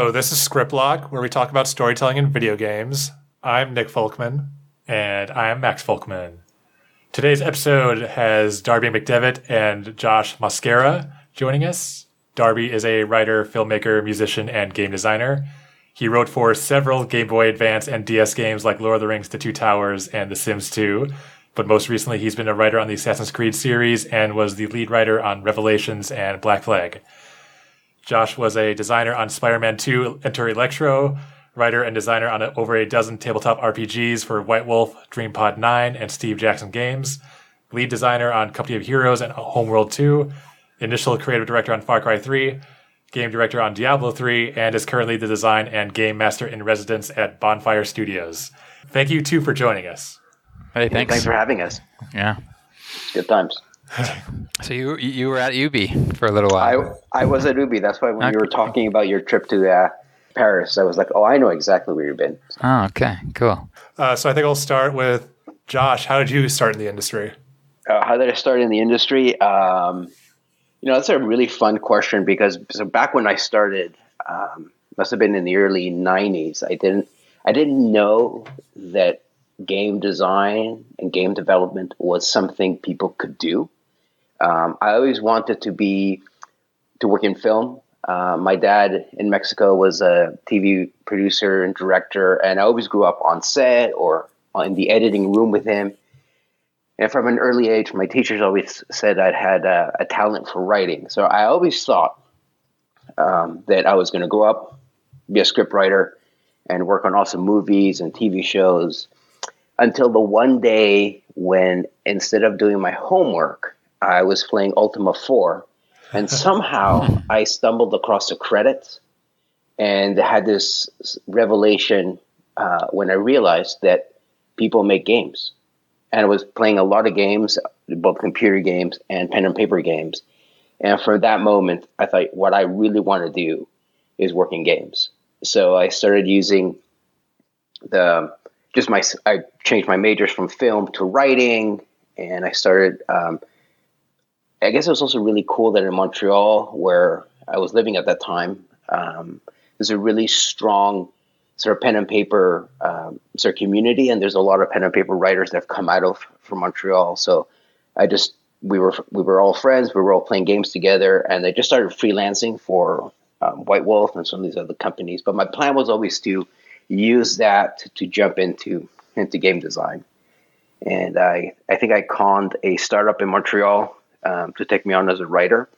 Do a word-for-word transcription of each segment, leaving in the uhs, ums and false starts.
So this is Scriptblock, where we talk about storytelling in video games. I'm Nick Folkman, and I am Max Folkman. Today's episode has Darby McDevitt and Josh Mosquera joining us. Darby is a writer, filmmaker, musician, and game designer. He wrote for several Game Boy Advance and D S games like Lord of the Rings, The Two Towers, and The Sims two. But most recently, he's been a writer on the Assassin's Creed series and was the lead writer on Revelations and Black Flag. Josh was a designer on Spider-Man two, Enter Electro, writer and designer on over a dozen tabletop R P Gs for White Wolf, DreamPod nine, and Steve Jackson Games, lead designer on Company of Heroes and Homeworld two, initial creative director on Far Cry three, game director on Diablo three, and is currently the design and game master in residence at Bonfire Studios. Thank you, two, for joining us. Hey, thanks. Thanks for having us. Yeah. Good times. So you you were at U B for a little while. I I was at U B. That's why when Okay. you were talking about your trip to uh, Paris, I was like, oh, I know exactly where you've been. Oh, okay. Cool. Uh, so I think I'll start with Josh. How did you start in the industry? Uh, how did I start in the industry? Um, you know, that's a really fun question because so back when I started, um, must have been in the early nineties. I didn't I didn't know that game design and game development was something people could do. Um, I always wanted to be to work in film. Uh, my dad in Mexico was a T V producer and director, and I always grew up on set or in the editing room with him. And from an early age, my teachers always said I'd had a, a talent for writing. So I always thought um, that I was going to grow up, be a scriptwriter, and work on awesome movies and T V shows. Until the one day when, instead of doing my homework, I was playing Ultima four, and somehow I stumbled across the credits and had this revelation uh, when I realized that people make games. And I was playing a lot of games, both computer games and pen and paper games. And for that moment, I thought, what I really want to do is work in games. So I started using the just my I changed my majors from film to writing, and I started. Um, I guess it was also really cool that in Montreal, where I was living at that time, um, there's a really strong sort of pen and paper um, sort of community, and there's a lot of pen and paper writers that have come out of from Montreal. So I just we were we were all friends. We were all playing games together, and I just started freelancing for um, White Wolf and some of these other companies. But my plan was always to use that to jump into into game design. And I, I think I conned a startup in Montreal um, to take me on as a writer.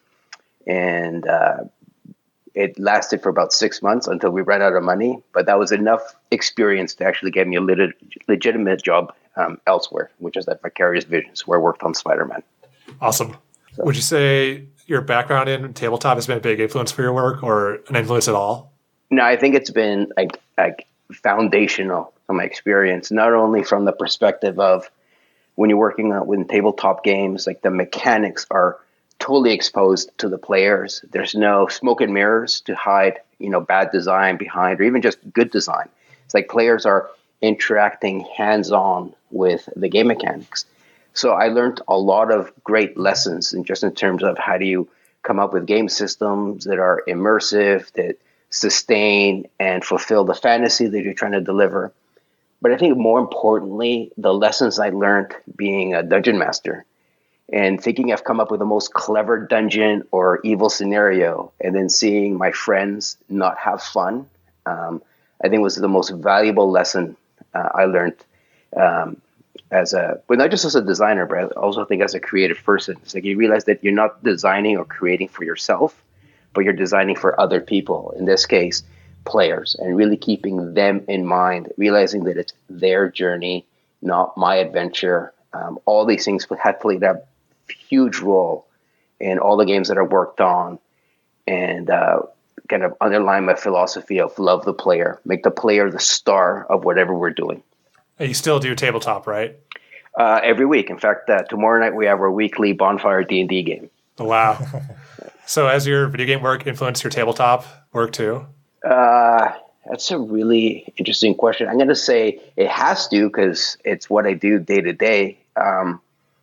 And uh, it lasted for about six months until we ran out of money. But that was enough experience to actually get me a lit- legitimate job um, elsewhere, which is at Vicarious Visions, where I worked on Spider-Man. Awesome. So. Would you say your background in tabletop has been a big influence for your work, or an influence at all? No, I think it's been like like foundational to my experience, not only from the perspective of when you're working with tabletop games, like the mechanics are totally exposed to the players. There's no smoke and mirrors to hide, you know, bad design behind, or even just good design. It's like players are interacting hands-on with the game mechanics. So I learned a lot of great lessons in just in terms of how do you come up with game systems that are immersive, that sustain and fulfill the fantasy that you're trying to deliver. But I think more importantly, the lessons I learned being a dungeon master and thinking I've come up with the most clever dungeon or evil scenario, and then seeing my friends not have fun, um, I think was the most valuable lesson uh, I learned um, as a, but not just as a designer, but I also think as a creative person. It's like you realize that you're not designing or creating for yourself, but you're designing for other people, in this case, players, and really keeping them in mind, realizing that it's their journey, not my adventure. Um, all these things have played a huge role in all the games that I worked on, and uh, kind of underline my philosophy of love the player, make the player the star of whatever we're doing. And you still do tabletop, right? Uh, every week. In fact, uh, tomorrow night we have our weekly Bonfire D and D game. Oh, wow. So has your video game work influenced your tabletop work too? Uh, that's a really interesting question. I'm going to say it has to, because it's what I do day to day. Um,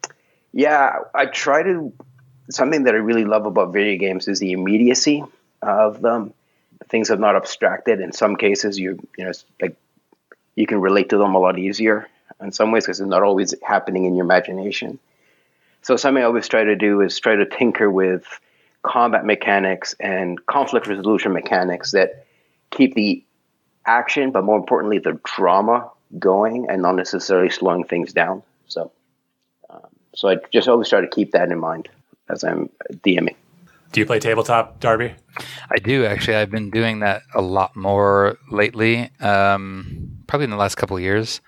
yeah, I try to, something that I really love about video games is the immediacy of them. things are not abstracted. In some cases, you you know, like you can relate to them a lot easier in some ways because it's not always happening in your imagination. So something I always try to do is try to tinker with combat mechanics and conflict resolution mechanics that keep the action, but more importantly, the drama going and not necessarily slowing things down. So, um, so I just always try to keep that in mind as I'm DMing. Do you play tabletop, Darby? I do, actually. I've been doing that a lot more lately, um, probably in the last couple of years.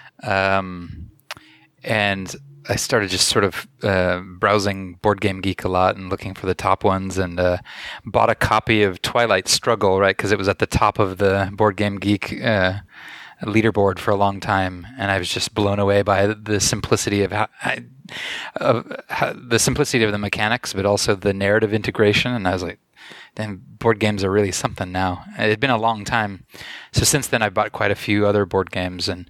Um, and I started just sort of uh, browsing Board Game Geek a lot and looking for the top ones, and uh, bought a copy of Twilight Struggle, right, because it was at the top of the Board Game Geek uh, leaderboard for a long time, and I was just blown away by the simplicity of how, of how, the simplicity of the mechanics, but also the narrative integration. And I was like, "Damn, board games are really something now." It had been a long time, so since then I bought quite a few other board games, and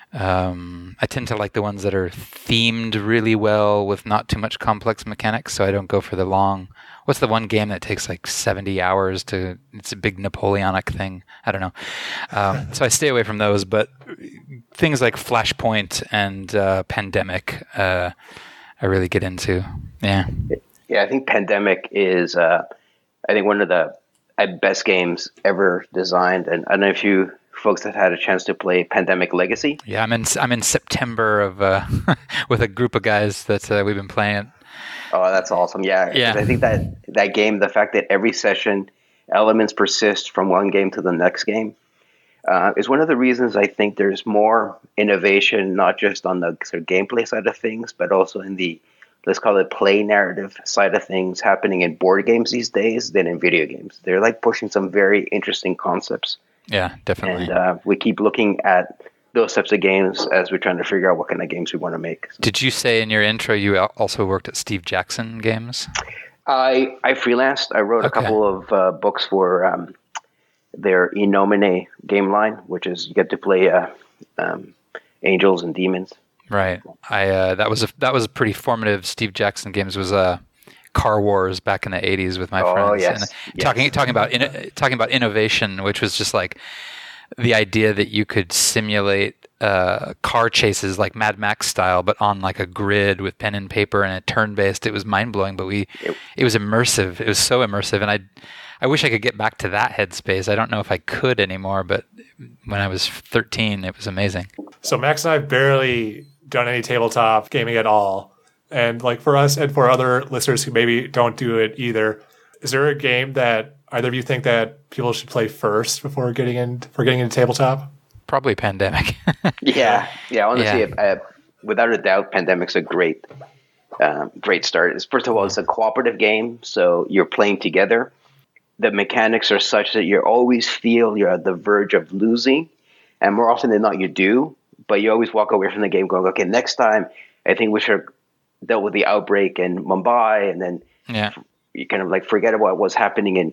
um, I tend to like the ones that are themed really well with not too much complex mechanics. So I don't go for the long. What's the one game that takes like seventy hours to? It's a big Napoleonic thing. I don't know. Um, so I stay away from those. But things like Flashpoint and uh, Pandemic, uh, I really get into. Yeah. Yeah, I think Pandemic is, uh, I think one of the best games ever designed. And I don't know if you folks have had a chance to play Pandemic Legacy. Yeah, I'm in. I'm in September of uh, with a group of guys that uh, we've been playing it. Oh, that's awesome. Yeah. Yeah. I think that that game, the fact that every session elements persist from one game to the next game uh, is one of the reasons I think there's more innovation, not just on the sort of gameplay side of things, but also in the, let's call it play narrative side of things happening in board games these days than in video games. They're like pushing some very interesting concepts. Yeah, definitely. And uh, we keep looking at those types of games as we're trying to figure out what kind of games we want to make. Did you say in your intro you also worked at Steve Jackson Games? I I freelanced. I wrote Okay. a couple of uh, books for um, their Inomine game line, which is you get to play uh, um, angels and demons. Right. I uh, that was a that was a pretty formative. Steve Jackson Games was a Car Wars back in the eighties with my Oh, friends. yes. And Yes. talking talking about in, talking about innovation, which was just like the idea that you could simulate uh, car chases like Mad Max style, but on like a grid with pen and paper and a turn based. It was mind blowing, but we It- it was immersive. It was so immersive, and I I wish I could get back to that headspace. I don't know if I could anymore, but when I was thirteen, it was amazing. So Max and I have barely done any tabletop gaming at all. And like for us and for other listeners who maybe don't do it either, is there a game that either of you think that people should play first before getting in for getting into tabletop? Probably Pandemic. Yeah, yeah. Honestly, Yeah. Uh, without a doubt, Pandemic's a great, um, great start. It's, first of all, it's a cooperative game, so you're playing together. The mechanics are such that you always feel you're at the verge of losing, and more often than not, you do. But you always walk away from the game going, "Okay, next time, I think we should have dealt with the outbreak in Mumbai," and then Yeah. you kind of like forget about what's happening in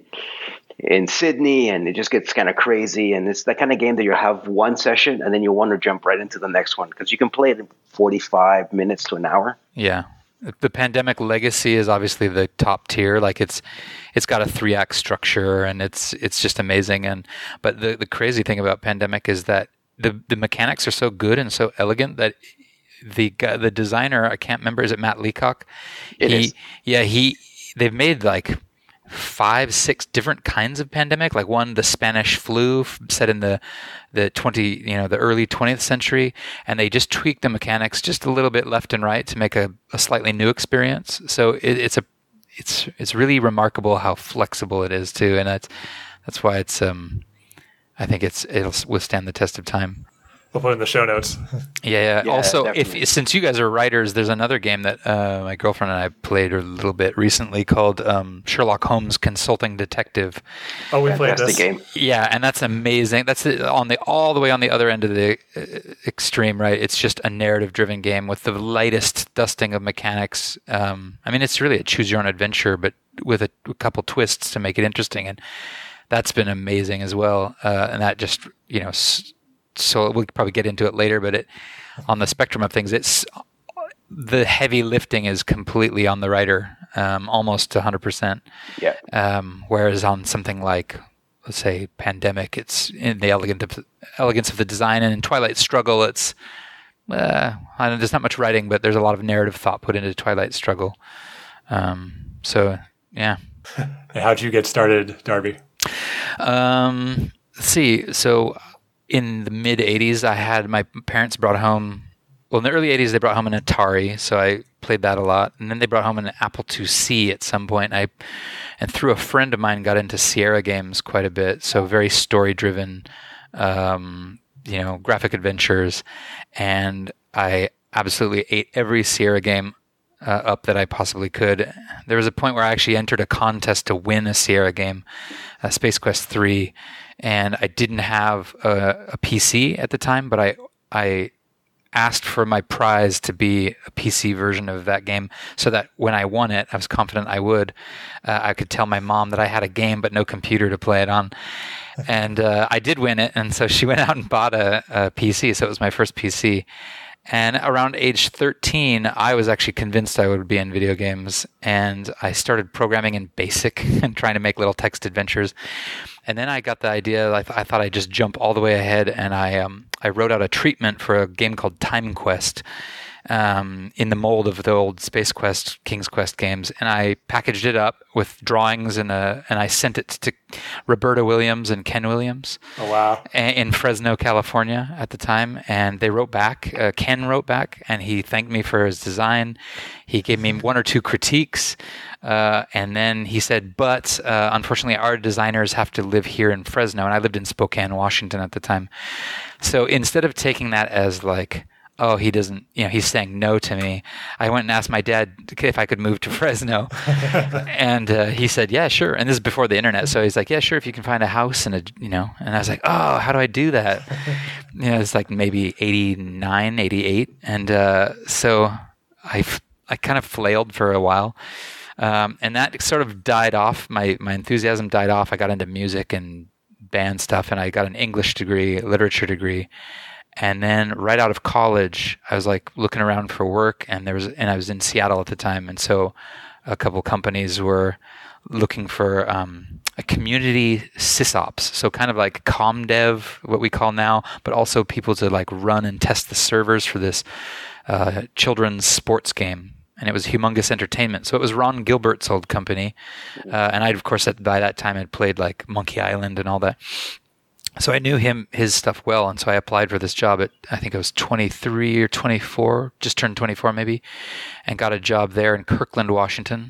in Sydney, and it just gets kind of crazy. And it's that kind of game that you have one session and then you want to jump right into the next one because you can play it in forty-five minutes to an hour. Yeah. The Pandemic Legacy is obviously the top tier. Like it's it's got a three act structure and it's it's just amazing. And but the, the crazy thing about Pandemic is that the the mechanics are so good and so elegant that the guy, the designer, I can't remember, is it Matt Leacock? It he, is. Yeah, he they've made like five, six different kinds of pandemic. Like one, the Spanish flu, f- set in the the twenty, you know, the early twentieth century, and they just tweaked the mechanics just a little bit left and right to make a, a slightly new experience. So it, it's a it's it's really remarkable how flexible it is too, and that's that's why it's um I think it's it'll withstand the test of time. We'll put it in the show notes. Yeah, yeah. Yeah, Also, definitely. if since you guys are writers, there's another game that uh, my girlfriend and I played a little bit recently called um, Sherlock Holmes Consulting Detective. Oh, we played Fantastic this. game. Yeah, and that's amazing. That's the- on the all the way on the other end of the uh, extreme, right? It's just a narrative-driven game with the lightest dusting of mechanics. Um, I mean, it's really a choose-your-own-adventure, but with a, a couple twists to make it interesting, and that's been amazing as well. Uh, and that just, you know. S- So we'll probably get into it later, but it on the spectrum of things, it's the heavy lifting is completely on the writer, um, almost one hundred percent. Yeah. Um, whereas on something like let's say, Pandemic, it's in the elegant of, elegance of the design, and in Twilight Struggle, it's uh, I don't, there's not much writing, but there's a lot of narrative thought put into Twilight Struggle. Um, so yeah. How'd you get started, Darby? Um, let's see. So in the mid eighties, I had my parents brought home. Well, in the early eighties, they brought home an Atari, so I played that a lot. And then they brought home an Apple two C at some point. I, and through a friend of mine, got into Sierra games quite a bit. So very story-driven, um, you know, graphic adventures. And I absolutely ate every Sierra game uh, up that I possibly could. There was a point where I actually entered a contest to win a Sierra game, uh, Space Quest three, and I didn't have a, a P C at the time, but I I asked for my prize to be a P C version of that game, so that when I won it, I was confident I would. Uh, I could tell my mom that I had a game but no computer to play it on. And uh, I did win it, and so she went out and bought a, a P C, so it was my first P C. And around age thirteen, I was actually convinced I would be in video games, and I started programming in BASIC and trying to make little text adventures. And then I got the idea, I, th- I thought I'd just jump all the way ahead, and I um, I wrote out a treatment for a game called Time Quest um, in the mold of the old Space Quest, King's Quest games, and I packaged it up with drawings, and a, and I sent it to Roberta Williams and Ken Williams. Oh, wow. In Fresno, California at the time, and they wrote back. Uh, Ken wrote back, and he thanked me for his design. He gave me one or two critiques, uh, and then he said, but uh, unfortunately our designers have to live here in Fresno, and I lived in Spokane, Washington at the time. So instead of taking that as like, oh, he doesn't, you know, he's saying no to me, I went and asked my dad if I could move to Fresno. And uh, he said, yeah, sure. And this is before the internet. So he's like, yeah, sure, if you can find a house and a, you know, and I was like, oh, how do I do that? You know, it's like maybe eighty-nine, eighty-eight. And uh, so I, I kind of flailed for a while. Um, and that sort of died off. My, my enthusiasm died off. I got into music and band stuff, and I got an English degree, literature degree. And then right out of college, I was like looking around for work, and there was, and I was in Seattle at the time, and so a couple companies were looking for um, a community sysops, so kind of like ComDev, what we call now, but also people to like run and test the servers for this uh, children's sports game. And it was Humongous Entertainment. So it was Ron Gilbert's old company, uh, and I, of course, at, by that time had played like Monkey Island and all that. So I knew him, his stuff well, and so I applied for this job at, I think I was twenty-three or twenty-four, just turned twenty-four maybe, and got a job there in Kirkland, Washington,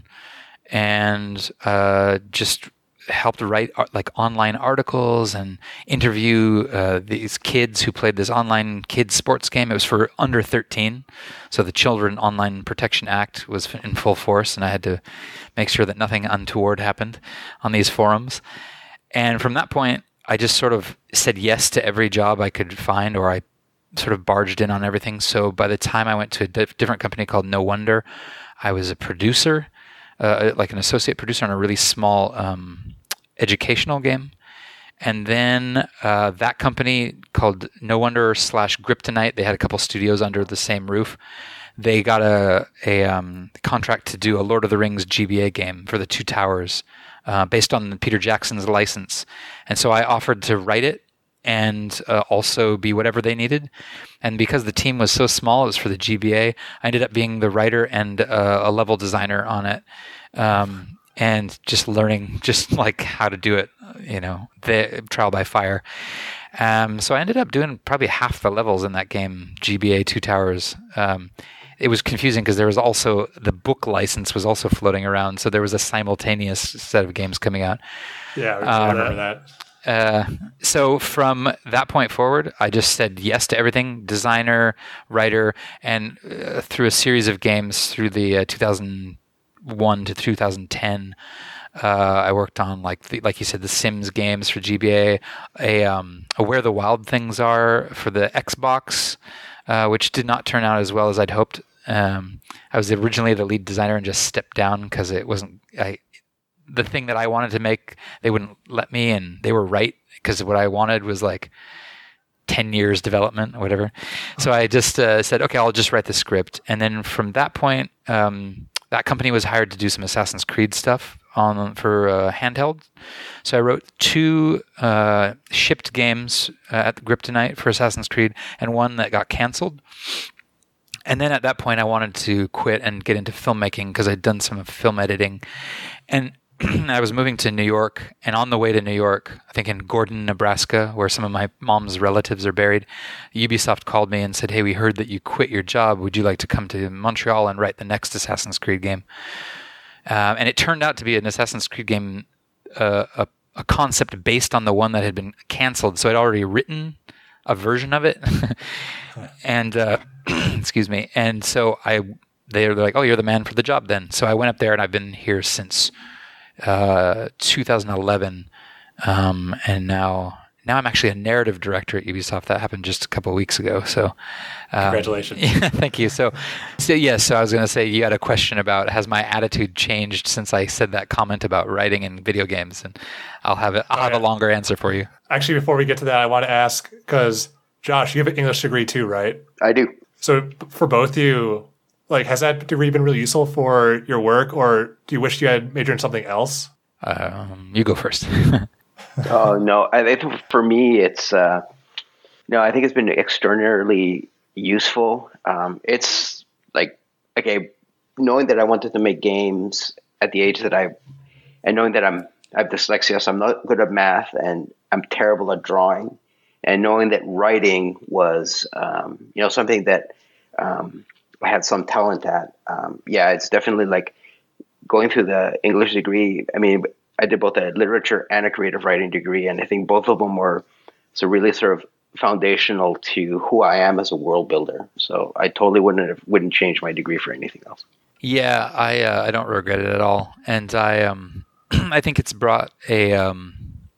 and uh, just helped write like online articles and interview uh, these kids who played this online kids sports game. It was for under thirteen, so the Children Online Protection Act was in full force, and I had to make sure that nothing untoward happened on these forums. And from that point, I just sort of said yes to every job I could find, or I sort of barged in on everything. So by the time I went to a diff- different company called No Wonder, I was a producer, uh, like an associate producer on a really small um, educational game. And then uh, that company called No Wonder slash Kryptonite, they had a couple studios under the same roof. They got a, a um, contract to do a Lord of the Rings G B A game for the Two Towers, Uh, based on Peter Jackson's license. And so I offered to write it and uh, also be whatever they needed. And because the team was so small, it was for the G B A, I ended up being the writer and uh, a level designer on it. Um, and just learning just like how to do it, you know, the trial by fire. Um, so I ended up doing probably half the levels in that game, G B A Two Towers. Um, It was confusing because there was also the book license was also floating around, so there was a simultaneous set of games coming out. Yeah, I remember um, that. Uh, so from that point forward, I just said yes to everything: designer, writer, and uh, through a series of games through the uh, two thousand one to two thousand ten. Uh, I worked on, like the, like you said, the Sims games for G B A, a, um, a Where the Wild Things Are for the Xbox, uh, which did not turn out as well as I'd hoped. Um, I was originally the lead designer and just stepped down because it wasn't I, the thing that I wanted to make. They wouldn't let me, and they were right, because what I wanted was like ten years development or whatever. So I just uh, said, okay, I'll just write the script. And then from that point, um, that company was hired to do some Assassin's Creed stuff on for uh, handheld. So I wrote two uh, shipped games uh, at the Kryptonite for Assassin's Creed, and one that got canceled. And then at that point, I wanted to quit and get into filmmaking because I'd done some film editing. And I was moving to New York, and on the way to New York, I think in Gordon, Nebraska, where some of my mom's relatives are buried, Ubisoft called me and said, "Hey, we heard that you quit your job. Would you like to come to Montreal and write the next Assassin's Creed game?" Uh, and it turned out to be an Assassin's Creed game, uh, a, a concept based on the one that had been canceled. So I'd already written a version of it. and, uh, excuse me. And so I, they were like, "Oh, you're the man for the job then." So I went up there, and I've been here since uh, two thousand eleven. Um, and now, now I'm actually a narrative director at Ubisoft. That happened just a couple of weeks ago. So, um, congratulations. Yeah, thank you. So, so yes, yeah, so I was going to say, you had a question about, has my attitude changed since I said that comment about writing in video games? And I'll have it. I'll oh, have yeah. a longer answer for you. Actually, before we get to that, I want to ask, because Josh, you have an English degree too, right? I do. So for both of you, like, has that degree been really useful for your work, or do you wish you had majored in something else? Um, you go first. Oh, no. I think for me, it's, uh, no, I think it's been extraordinarily useful. Um, it's like, okay, knowing that I wanted to make games at the age that I, and knowing that I'm, I have dyslexia, so I'm not good at math and I'm terrible at drawing, and knowing that writing was, um, you know, something that um, I had some talent at. Um, yeah, it's definitely like going through the English degree. I mean, I did both a literature and a creative writing degree, and I think both of them were so really sort of foundational to who I am as a world builder. So I totally wouldn't have, wouldn't change my degree for anything else. Yeah, I uh, I don't regret it at all, and I um I think it's brought a um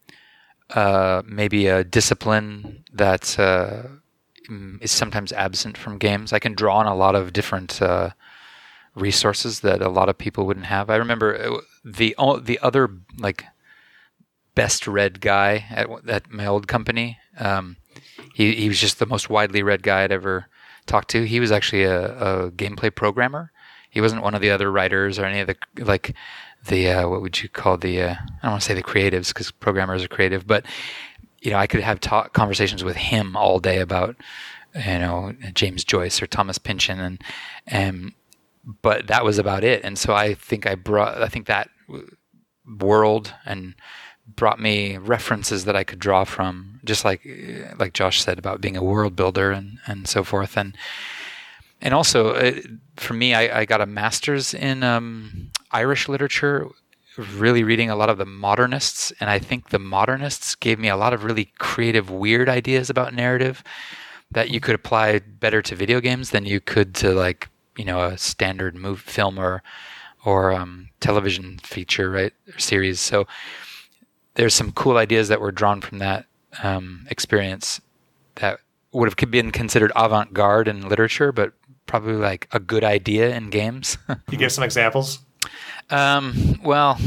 uh maybe a discipline that uh, is sometimes absent from games. I can draw on a lot of different uh, resources that a lot of people wouldn't have. I remember the the other like best read guy at, at my old company. Um, he he was just the most widely read guy I'd ever talked to. He was actually a, a gameplay programmer. He wasn't one of the other writers or any of the like the uh, what would you call the uh, I don't want to say the creatives, because programmers are creative, but you know, I could have talk, conversations with him all day about, you know, James Joyce or Thomas Pynchon, and and but that was about it. And so I think I brought I think that world and brought me references that I could draw from, just like like Josh said about being a world builder and, and so forth. And and also it, for me, I, I got a master's in um, Irish literature, really reading a lot of the modernists, and I think the modernists gave me a lot of really creative, weird ideas about narrative that you could apply better to video games than you could to, like, you know, a standard movie, film or or um, television feature, right, or series. So there's some cool ideas that were drawn from that um, experience that would have been considered avant-garde in literature, but probably like a good idea in games. You give some examples? Um, well,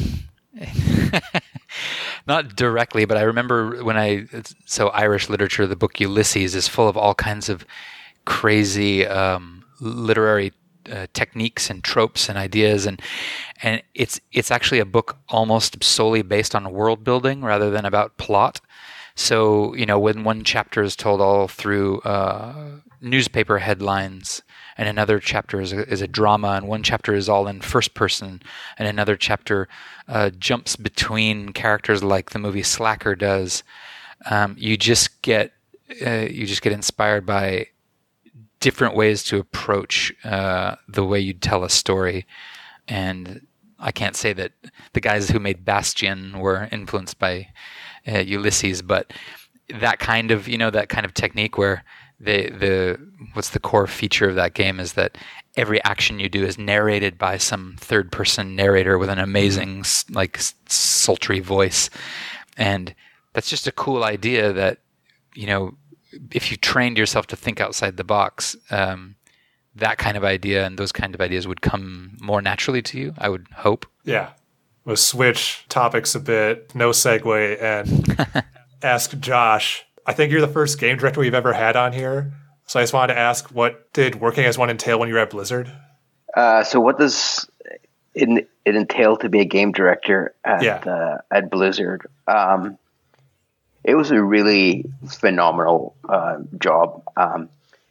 not directly, but I remember when I, so Irish literature, the book Ulysses is full of all kinds of crazy um, literary uh, techniques and tropes and ideas, and and it's it's actually a book almost solely based on world building rather than about plot. So, you know, when one chapter is told all through uh, newspaper headlines, and another chapter is a, is a drama, and one chapter is all in first person, and another chapter uh, jumps between characters like the movie Slacker does. Um, you just get uh, you just get inspired by different ways to approach uh, the way you tell a story. And I can't say that the guys who made Bastion were influenced by uh, Ulysses, but that kind of you know that kind of technique where The the what's the core feature of that game is that every action you do is narrated by some third person narrator with an amazing like sultry voice, and that's just a cool idea that, you know, if you trained yourself to think outside the box, um, that kind of idea and those kind of ideas would come more naturally to you, I would hope. Yeah, we'll switch topics a bit, no segue, and ask Josh. I think you're the first game director we've ever had on here. So I just wanted to ask, what did working as one entail when you were at Blizzard? Uh, so what does it, it entailed to be a game director at Yeah. uh, at Blizzard. Um, it was a really phenomenal uh, job. Um,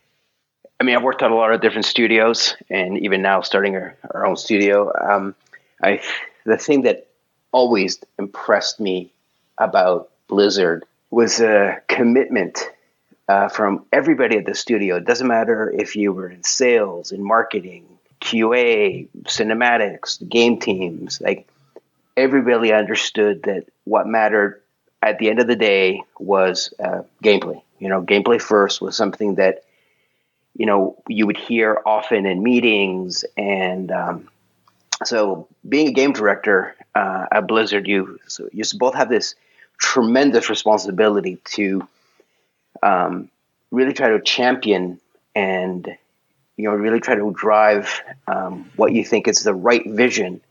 I mean, I've worked at a lot of different studios, and even now, starting our, our own studio. Um, I the thing that always impressed me about Blizzard was a commitment uh, from everybody at the studio. It doesn't matter if you were in sales, in marketing, Q A, cinematics, game teams. Like everybody understood that what mattered at the end of the day was uh, gameplay. You know, gameplay first was something that you know you would hear often in meetings, and um, so being a game director uh, at Blizzard, you so you both have this tremendous responsibility to um, really try to champion and you know really try to drive um, what you think is the right vision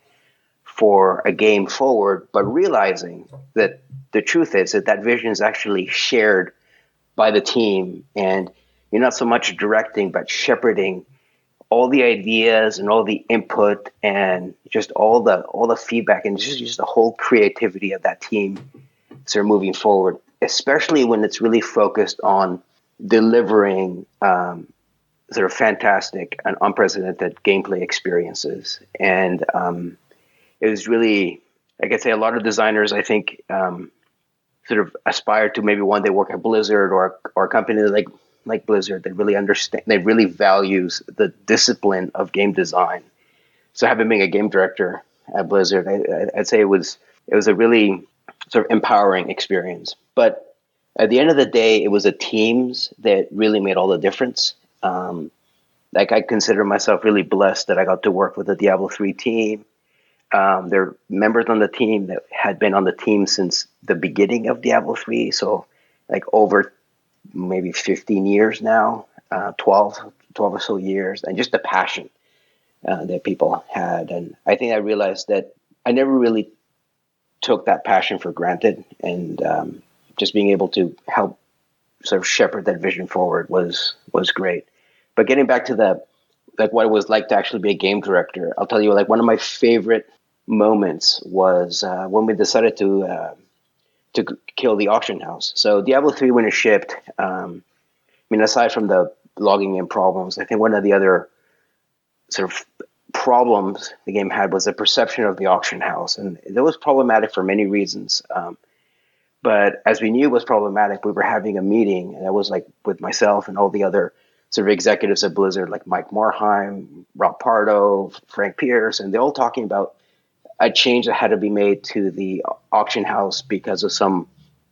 for a game forward, but realizing that the truth is that that vision is actually shared by the team, and you're not so much directing but shepherding all the ideas and all the input and just all the all the feedback and just, just the whole creativity of that team sort of moving forward, especially when it's really focused on delivering um, sort of fantastic and unprecedented gameplay experiences. And um, it was really, I could say a lot of designers, I think, um, sort of aspire to maybe one day work at Blizzard or or a company like like Blizzard that really understand, that really values the discipline of game design. So having been a game director at Blizzard, I, I'd say it was it was a really sort of empowering experience. But at the end of the day, it was the teams that really made all the difference. Um, like I consider myself really blessed that I got to work with the Diablo three team. Um, there are members on the team that had been on the team since the beginning of Diablo three, so like over maybe fifteen years now, uh, twelve, twelve or so years, and just the passion uh, that people had. And I think I realized that I never really took that passion for granted, and um, just being able to help sort of shepherd that vision forward was was great. But getting back to the like what it was like to actually be a game director, I'll tell you, like one of my favorite moments was uh, when we decided to uh, to kill the auction house. So Diablo three, when it shipped, um, I mean, aside from the logging in problems, I think one of the other sort of problems the game had was the perception of the auction house, and that was problematic for many reasons. Um, but as we knew it was problematic, we were having a meeting, and that was like with myself and all the other sort of executives at Blizzard, like Mike Morhaime, Rob Pardo, Frank Pierce, and they're all talking about a change that had to be made to the auction house because of some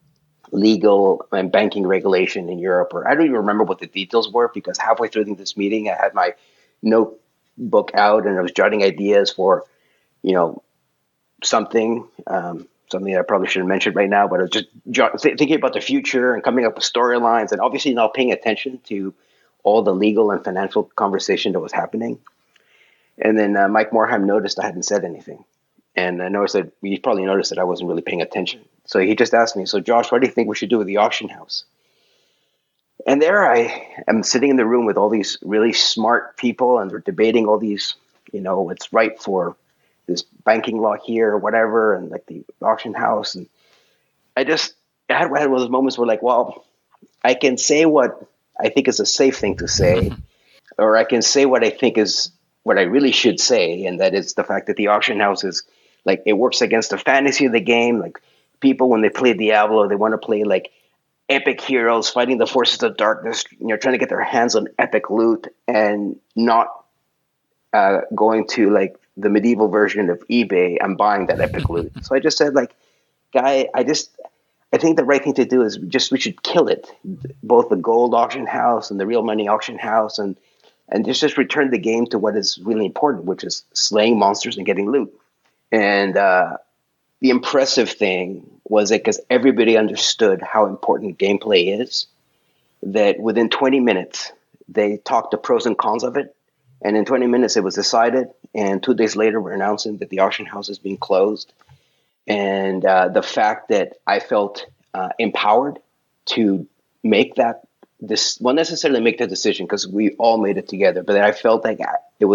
legal and banking regulation in Europe. Or I don't even remember what the details were, because halfway through this meeting, I had my notebook out and I was jotting ideas for, you know, something, um, something that I probably shouldn't mention right now, but I was just jot- th- thinking about the future and coming up with storylines, and obviously not paying attention to all the legal and financial conversation that was happening. And then uh, Mike Morhaime noticed I hadn't said anything. And I noticed that he probably noticed that I wasn't really paying attention. So he just asked me, so Josh, what do you think we should do with the auction house? And there I am sitting in the room with all these really smart people, and they're debating all these, you know, what's right for this banking law here or whatever, and like the auction house. And I just I had one of those moments where like, well, I can say what I think is a safe thing to say, or I can say what I think is what I really should say, and that is the fact that the auction house is like, it works against the fantasy of the game. Like people, when they play Diablo, they want to play like epic heroes fighting the forces of darkness, you know, trying to get their hands on epic loot, and not uh, going to like the medieval version of eBay and buying that epic loot. So I just said, like, guy, I just, I think the right thing to do is just, we should kill it. Both the gold auction house and the real money auction house, and, and just, just return the game to what is really important, which is slaying monsters and getting loot. And uh, the impressive thing was that because everybody understood how important gameplay is, that within twenty minutes, they talked the pros and cons of it. And in twenty minutes, it was decided. And two days later, we're announcing that the auction house is being closed. And uh, the fact that I felt uh, empowered to make that, this, well, necessarily make that decision, because we all made it together, but I felt like it was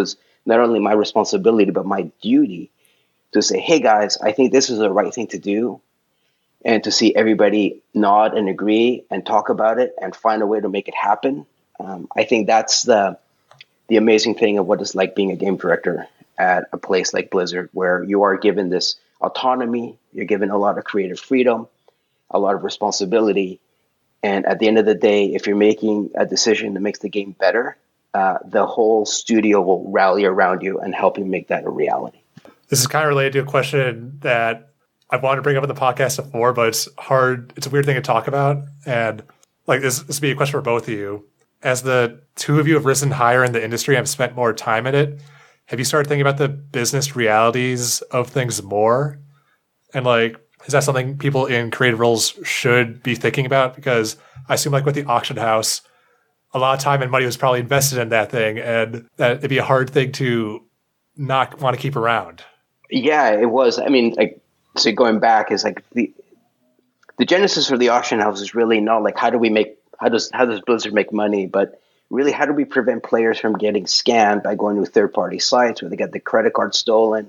not only my responsibility, but my duty to say, hey guys, I think this is the right thing to do. And to see everybody nod and agree and talk about it and find a way to make it happen. Um, I think that's the the amazing thing of what it's like being a game director at a place like Blizzard, where you are given this autonomy, you're given a lot of creative freedom, a lot of responsibility. And at the end of the day, if you're making a decision that makes the game better, uh, the whole studio will rally around you and help you make that a reality. This is kind of related to a question that I wanted to bring up in the podcast before, but it's hard. It's a weird thing to talk about. And like this, this would be a question for both of you. As the two of you have risen higher in the industry and have spent more time in it, have you started thinking about the business realities of things more? And like, is that something people in creative roles should be thinking about? Because I assume like with the auction house, a lot of time and money was probably invested in that thing, and that it'd be a hard thing to not want to keep around. Yeah, it was. I mean, like, so going back is like the the genesis for the auction house is really not like how do we make how does how does Blizzard make money, but really how do we prevent players from getting scammed by going to third party sites where they get the credit card stolen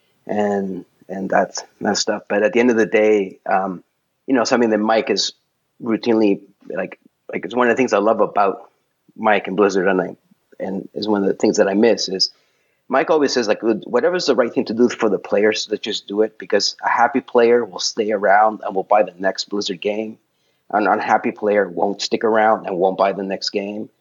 and and that's that stuff. But at the end of the day, um, you know, something that Mike is routinely like like it's one of the things I love about Mike and Blizzard, and I and is one of the things that I miss is Mike always says, like, whatever's the right thing to do for the players, let's just do it, because a happy player will stay around and will buy the next Blizzard game. An unhappy player won't stick around and won't buy the next game.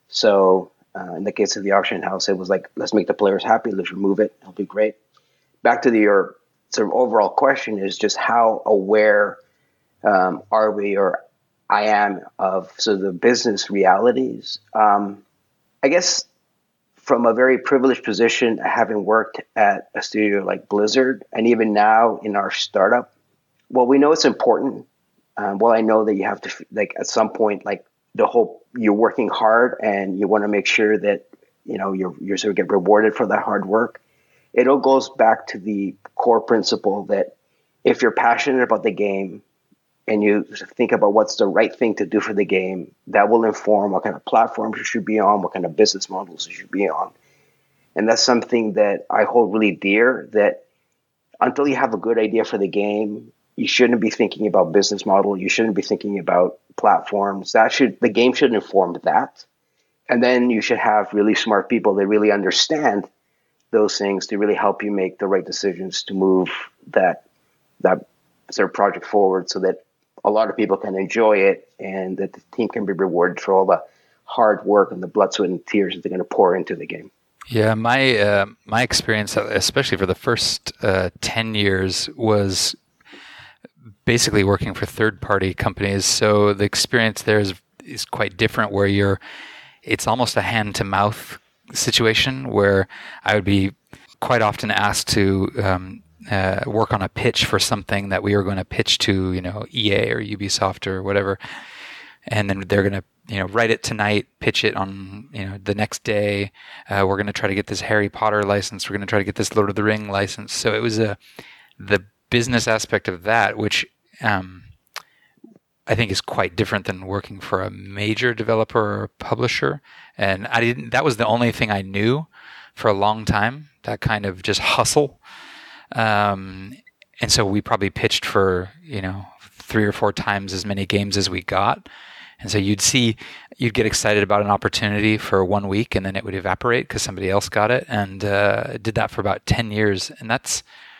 So uh, in the case of the auction house, it was like, let's make the players happy. Let's remove it. It'll be great. Back to the, your sort of overall question is just how aware um, are we, or I am, of sort of the business realities. Um, I guess from a very privileged position, having worked at a studio like Blizzard, and even now in our startup, well, we know it's important. Um, well, I know that you have to, like, at some point, like, the whole, you're working hard and you want to make sure that, you know, you're, you're sort of get rewarded for that hard work. It all goes back to the core principle that if you're passionate about the game and you think about what's the right thing to do for the game, that will inform what kind of platforms you should be on, what kind of business models you should be on. And that's something that I hold really dear, that until you have a good idea for the game, you shouldn't be thinking about business model. You shouldn't be thinking about platforms. That should, the game should inform that. And then you should have really smart people that really understand those things to really help you make the right decisions to move that, that sort of project forward so that a lot of people can enjoy it and that the team can be rewarded for all the hard work and the blood, sweat, and tears that they're going to pour into the game. Yeah, my uh, my experience, especially for the first uh, ten years, was basically working for third-party companies. So the experience there is is quite different, where you're, it's almost a hand-to-mouth situation, where I would be quite often asked to um, uh, work on a pitch for something that we were going to pitch to, you know, E A or Ubisoft or whatever, and then they're going to, you know, write it tonight, pitch it on, you know, the next day. Uh, we're going to try to get this Harry Potter license. We're going to try to get this Lord of the Ring license. So it was a the business aspect of that, which um, I think is quite different than working for a major developer or publisher. And I didn't. That was the only thing I knew for a long time. That kind of just hustle. Um, and so we probably pitched for, you know, three or four times as many games as we got. And so you'd see, you'd get excited about an opportunity for one week, and then it would evaporate because somebody else got it. And uh, did that for about ten years. And that's,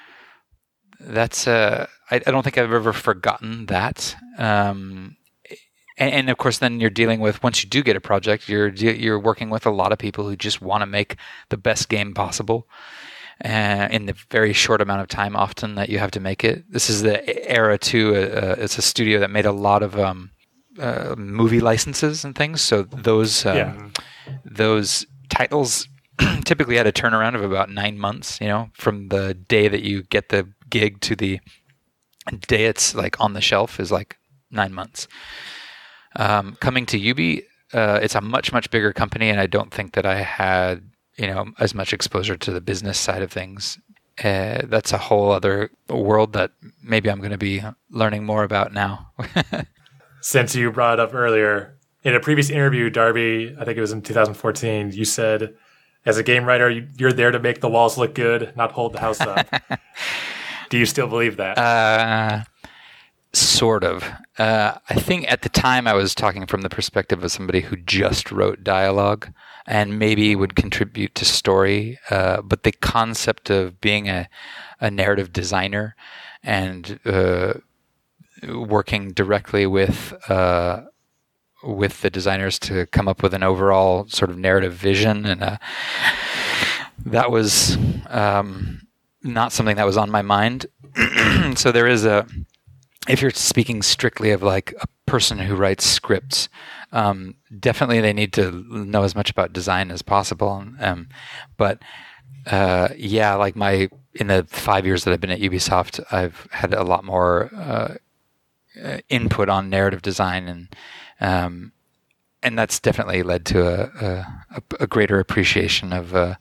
that's uh, I, I don't think I've ever forgotten that. Um, and, and of course, then you're dealing with, once you do get a project, you're you're working with a lot of people who just want to make the best game possible. Uh, in the very short amount of time often that you have to make it. This is the era too. Uh, it's a studio that made a lot of um, uh, movie licenses and things. So those um, yeah. those titles typically had a turnaround of about nine months. You know, from the day that you get the gig to the day it's like on the shelf is like nine months. Um, coming to Ubi, uh, it's a much much bigger company, and I don't think that I had, you know, as much exposure to the business side of things. Uh, that's a whole other world that maybe I'm going to be learning more about now. Since you brought it up earlier, in a previous interview, Darby, I think it was in two thousand fourteen, you said As a game writer, you're there to make the walls look good, not hold the house up. Do you still believe that? Uh, sort of. Uh, I think at the time I was talking from the perspective of somebody who just wrote dialogue and maybe would contribute to story. Uh, but the concept of being a, a narrative designer and uh, working directly with uh, with the designers to come up with an overall sort of narrative vision, and uh, that was um, not something that was on my mind. So there is a, if you're speaking strictly of like a person who writes scripts, um, definitely they need to know as much about design as possible. Um, but uh, yeah, like my in the five years that I've been at Ubisoft, I've had a lot more uh, input on narrative design, and um, and that's definitely led to a, a, a greater appreciation of uh,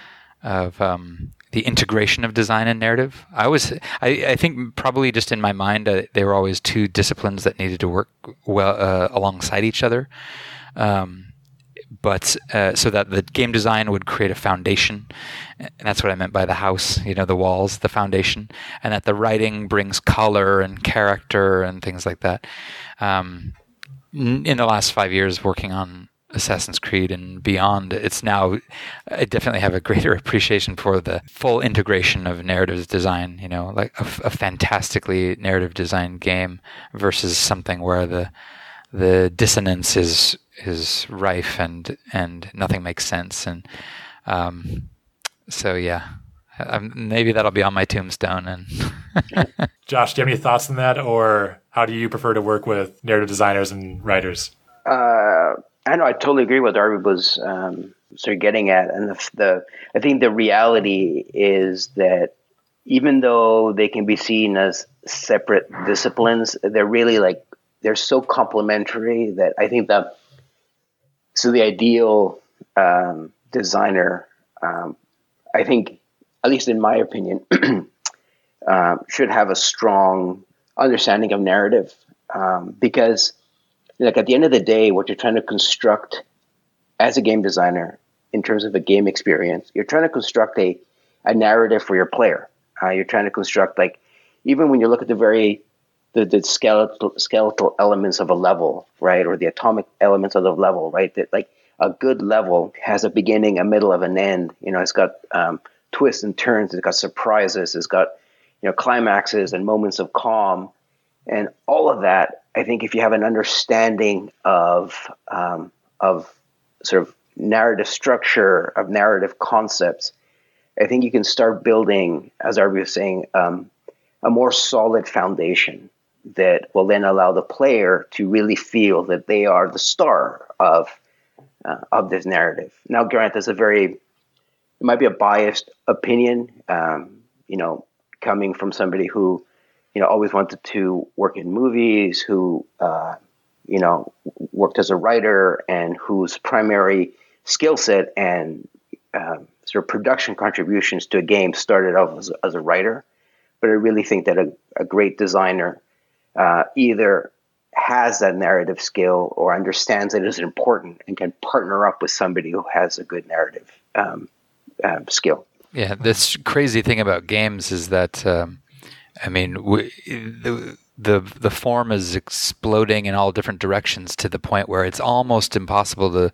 of um, the integration of design and narrative. I was, I, I think, probably just in my mind, uh, they were always two disciplines that needed to work well uh, alongside each other. Um, but uh, so that the game design would create a foundation, and that's what I meant by the house, you know, the walls, the foundation, and that the writing brings color and character and things like that. Um, in the last five years working on Assassin's Creed and beyond, it's now, I definitely have a greater appreciation for the full integration of narrative design, you know, like a, a fantastically narrative designed game versus something where the the dissonance is is rife and and nothing makes sense. And um, so yeah, um, maybe that'll be on my tombstone. And Josh, do you have any thoughts on that, or how do you prefer to work with narrative designers and writers? Uh, I know I totally agree with what Darby was um, sort of getting at, and the, the I think the reality is that even though they can be seen as separate disciplines, they're really like they're so complementary that I think that so the ideal um, designer, um, I think, at least in my opinion, uh, should have a strong understanding of narrative, um, because like at the end of the day, what you're trying to construct as a game designer in terms of a game experience, you're trying to construct a, a narrative for your player. Uh, you're trying to construct, like, even when you look at the very the, the skeletal skeletal elements of a level, right, or the atomic elements of the level, right, that like a good level has a beginning, a middle, of an end. You know, it's got um, twists and turns, it's got surprises, it's got, you know, climaxes and moments of calm, and all of that. I think if you have an understanding of um, of sort of narrative structure, of narrative concepts, I think you can start building, as Arby was saying, um, a more solid foundation that will then allow the player to really feel that they are the star of uh, of this narrative. Now, granted, that's a very, it might be a biased opinion, um, you know, coming from somebody who, you know, always wanted to work in movies, who, uh, you know, worked as a writer, and whose primary skill set and um, sort of production contributions to a game started off as, as a writer. But I really think that a, a great designer uh, either has that narrative skill or understands that it is important and can partner up with somebody who has a good narrative um, uh, skill. Yeah, this crazy thing about games is that, um, I mean, we, the, the the form is exploding in all different directions to the point where it's almost impossible to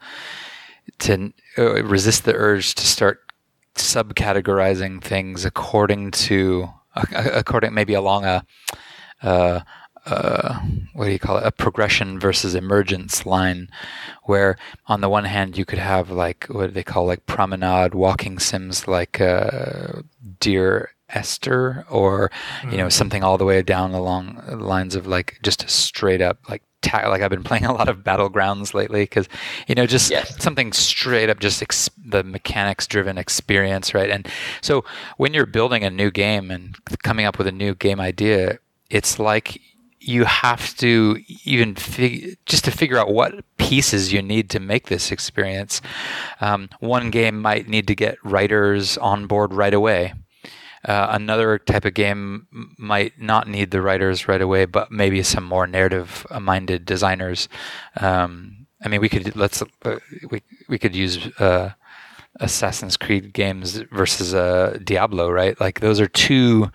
to uh, resist the urge to start subcategorizing things according to uh, according maybe along a uh, uh, what do you call it, a progression versus emergence line, where on the one hand you could have like what do they call like promenade walking sims like uh, Dear Esther, or you know, something all the way down along the lines of like just a straight up like ta- like I've been playing a lot of Battlegrounds lately, because you know, just yes. something straight up just ex- the mechanics driven experience, right? And so when you're building a new game and coming up with a new game idea, it's like you have to even fig- just to figure out what pieces you need to make this experience. Um, one game might need to get writers on board right away. Uh, another type of game might not need the writers right away, but maybe some more narrative-minded designers. Um, I mean, we could let's uh, we we could use uh, Assassin's Creed games versus uh, Diablo, right? Like those are two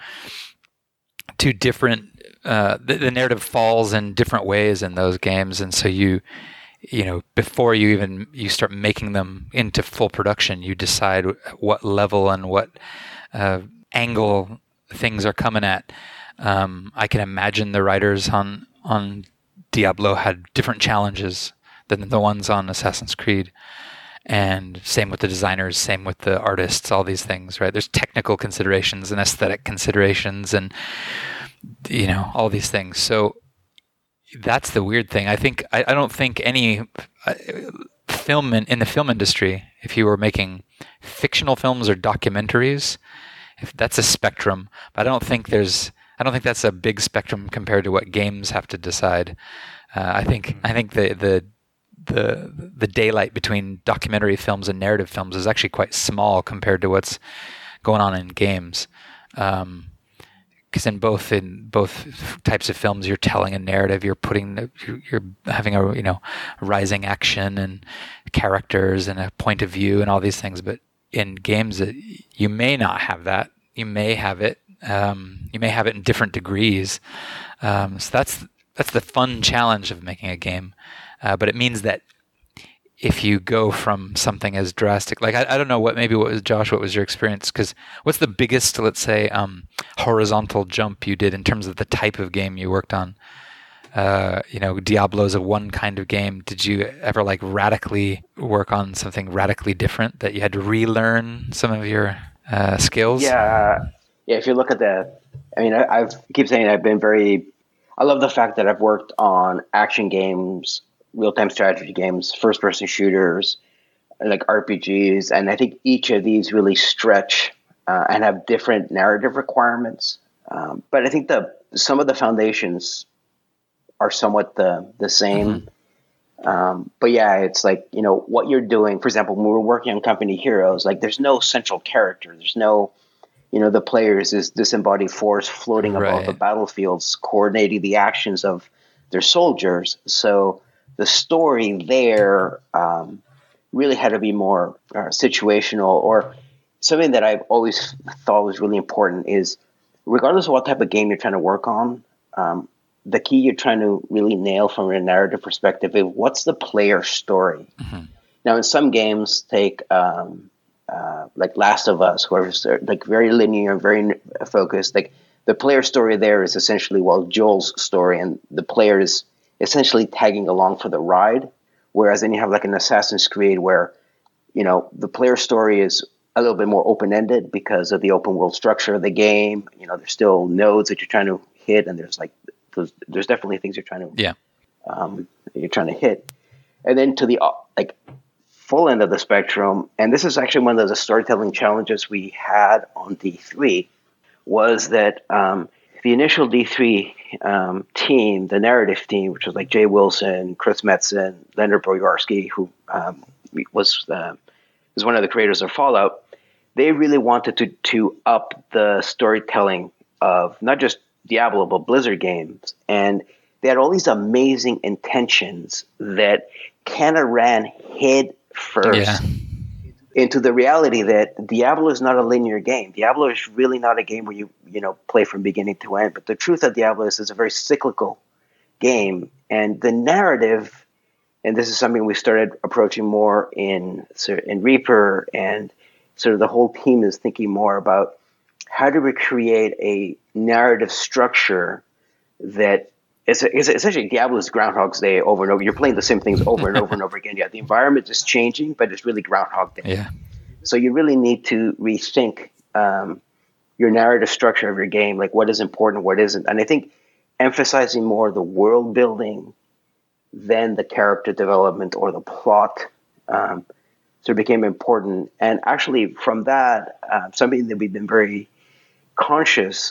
two different. Uh, the, the narrative falls in different ways in those games, and so you you know before you even you start making them into full production, you decide what level and what uh, angle things are coming at. Um, I can imagine the writers on on Diablo had different challenges than the ones on Assassin's Creed. And same with the designers, same with the artists, all these things, right? There's technical considerations and aesthetic considerations and, you know, all these things. So that's the weird thing. I think, I, I don't think any uh, film in, in the film industry, if you were making fictional films or documentaries, if that's a spectrum, but I don't think there's, I don't think that's a big spectrum compared to what games have to decide. Uh, I think, I think the, the, the the daylight between documentary films and narrative films is actually quite small compared to what's going on in games. Um, because in both in both types of films, you're telling a narrative, you're putting you're, you're having a you know rising action and characters and a point of view and all these things. But in games, you may not have that. You may have it. Um, you may have it in different degrees. Um, so that's that's the fun challenge of making a game. Uh, but it means that if you go from something as drastic, like I, I don't know what maybe what was Josh, what was your experience? Because what's the biggest, let's say, um, horizontal jump you did in terms of the type of game you worked on? Uh, you know, Diablo's a one kind of game. Did you ever like radically work on something radically different that you had to relearn some of your uh, skills? Yeah, yeah. If you look at the, I mean, I, I've I keep saying I've been very. I love the fact that I've worked on action games, real-time strategy games, first-person shooters, like R P Gs, and I think each of these really stretch uh, and have different narrative requirements. Um, but I think the some of the foundations are somewhat the the same. Mm-hmm. Um, but yeah, it's like you know what you're doing. For example, when we're working on Company Heroes, like there's no central character. There's no you know the players is disembodied force floating above right. the battlefields, coordinating the actions of their soldiers. So the story there um, really had to be more uh, situational, or something that I've always thought was really important is, regardless of what type of game you're trying to work on, um, the key you're trying to really nail from a narrative perspective is what's the player story. Mm-hmm. Now, in some games, take um, uh, like Last of Us, where it's like very linear, very focused. Like the player story there is essentially well Joel's story, and the player is essentially tagging along for the ride. Whereas then you have like an Assassin's Creed where, you know, the player story is a little bit more open-ended because of the open world structure of the game. You know, there's still nodes that you're trying to hit, and there's like there's, there's definitely things you're trying to yeah um, you're trying to hit. And then to the uh, like full end of the spectrum, and this is actually one of the storytelling challenges we had on D three, was that um, the initial D three um, team, the narrative team, which was like Jay Wilson, Chris Metzen, Leonard Boyarsky, who um, was uh, was one of the creators of Fallout, they really wanted to to up the storytelling of not just Diablo but Blizzard games, and they had all these amazing intentions that kind of ran head first yeah. into the reality that Diablo is not a linear game. Diablo is really not a game where you you know play from beginning to end. But the truth of Diablo is it's a very cyclical game, and the narrative, and this is something we started approaching more in in Reaper, and sort of the whole team is thinking more about how do we create a narrative structure that it's, it's essentially Diablo's Groundhog's Day over and over. You're playing the same things over and over and over again. Yeah, the environment is changing, but it's really Groundhog Day. Yeah. So you really need to rethink um, your narrative structure of your game, like what is important, what isn't. And I think emphasizing more the world building than the character development or the plot um, sort of became important. And actually from that, uh, something that we've been very conscious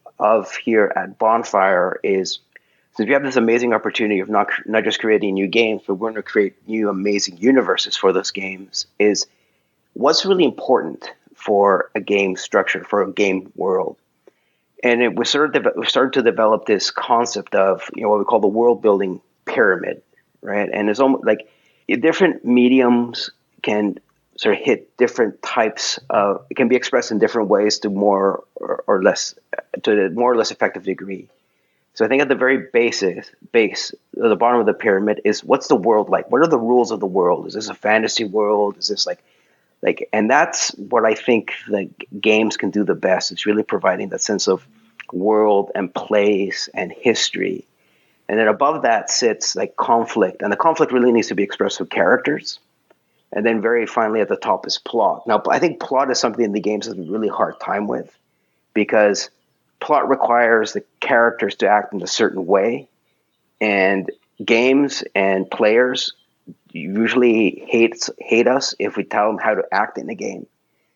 of here at Bonfire is, since we have this amazing opportunity of not not just creating new games, but we're going to create new amazing universes for those games, is what's really important for a game structure, for a game world. And it was sort of we started to develop this concept of, you know, what we call the world building pyramid, right? And it's almost like different mediums can sort of hit different types of, it can be expressed in different ways to more or, or less, to a more or less effective degree. So I think at the very basis, base, at the bottom of the pyramid is, what's the world like? What are the rules of the world? Is this a fantasy world? Is this like, like, and that's what I think the games can do the best. It's really providing that sense of world and place and history. And then above that sits like conflict, and the conflict really needs to be expressed through characters. And then very finally at the top is plot. Now, I think plot is something the games have a really hard time with, because plot requires the characters to act in a certain way, and games and players usually hate hate us if we tell them how to act in a game.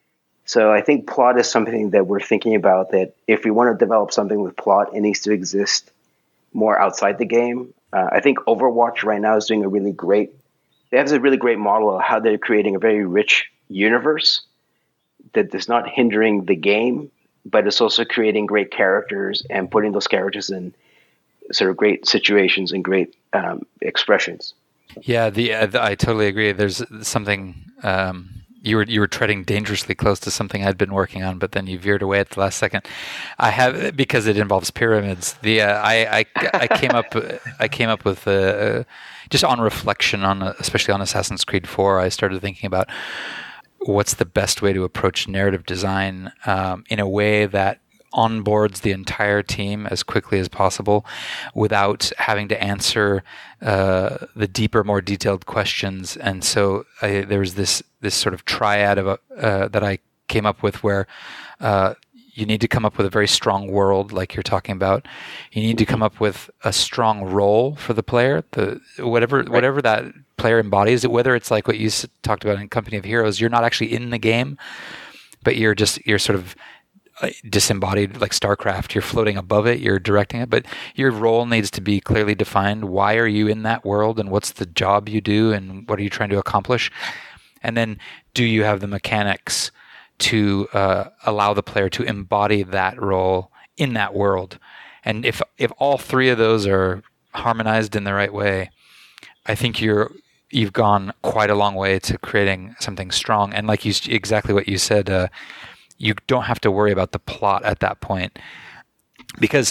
So I think plot is something that we're thinking about, that if we want to develop something with plot, it needs to exist more outside the game. Uh, I think Overwatch right now is doing a really great, they have a really great model of how they're creating a very rich universe that is not hindering the game, but it's also creating great characters and putting those characters in sort of great situations and great um, expressions. Yeah, the, uh, the I totally agree. There's something um, you were you were treading dangerously close to something I'd been working on, but then you veered away at the last second. I have, because it involves pyramids. The uh, I, I I came up I came up with uh, just on reflection on especially on Assassin's Creed four. I started thinking about what's the best way to approach narrative design um, in a way that onboards the entire team as quickly as possible without having to answer uh, the deeper, more detailed questions. And so I, there was this this sort of triad of a, uh, that I came up with, where uh, you need to come up with a very strong world, like you're talking about. You need to come up with a strong role for the player, the whatever right. whatever that player embodies, whether it's like what you talked about in Company of Heroes, you're not actually in the game, but you're just you're sort of disembodied, like StarCraft. You're floating above it, you're directing it, but your role needs to be clearly defined. Why are you in that world, and what's the job you do, and what are you trying to accomplish? And then do you have the mechanics to uh, allow the player to embody that role in that world? And if if all three of those are harmonized in the right way, I think you're you've gone quite a long way to creating something strong. And like you, exactly what you said, uh, you don't have to worry about the plot at that point, because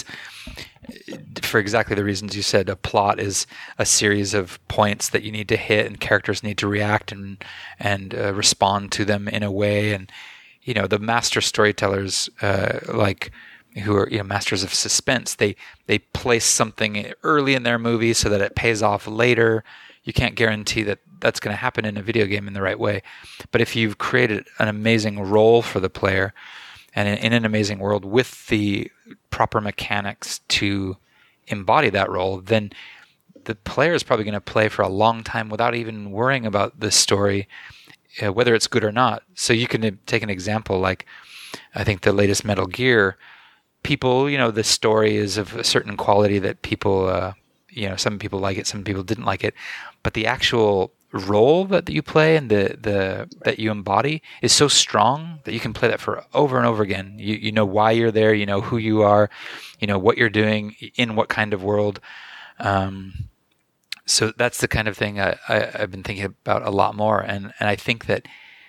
for exactly the reasons you said, a plot is a series of points that you need to hit, and characters need to react and and uh, respond to them in a way. And you know, the master storytellers, uh, like who are you know masters of suspense, they they place something early in their movie so that it pays off later. You can't guarantee that that's going to happen in a video game in the right way. But if you've created an amazing role for the player and in, in an amazing world with the proper mechanics to embody that role, then the player is probably going to play for a long time without even worrying about the story, uh, whether it's good or not. So you can take an example like, I think the latest Metal Gear, people, you know, the story is of a certain quality that people, uh, you know, some people like it, some people didn't like it, but the actual role that you play and the, the that you embody is so strong that you can play that for over and over again. You you know why you're there, you know who you are, you know what you're doing in what kind of world. Um, so that's the kind of thing I, I, I've been thinking about a lot more, and and I think that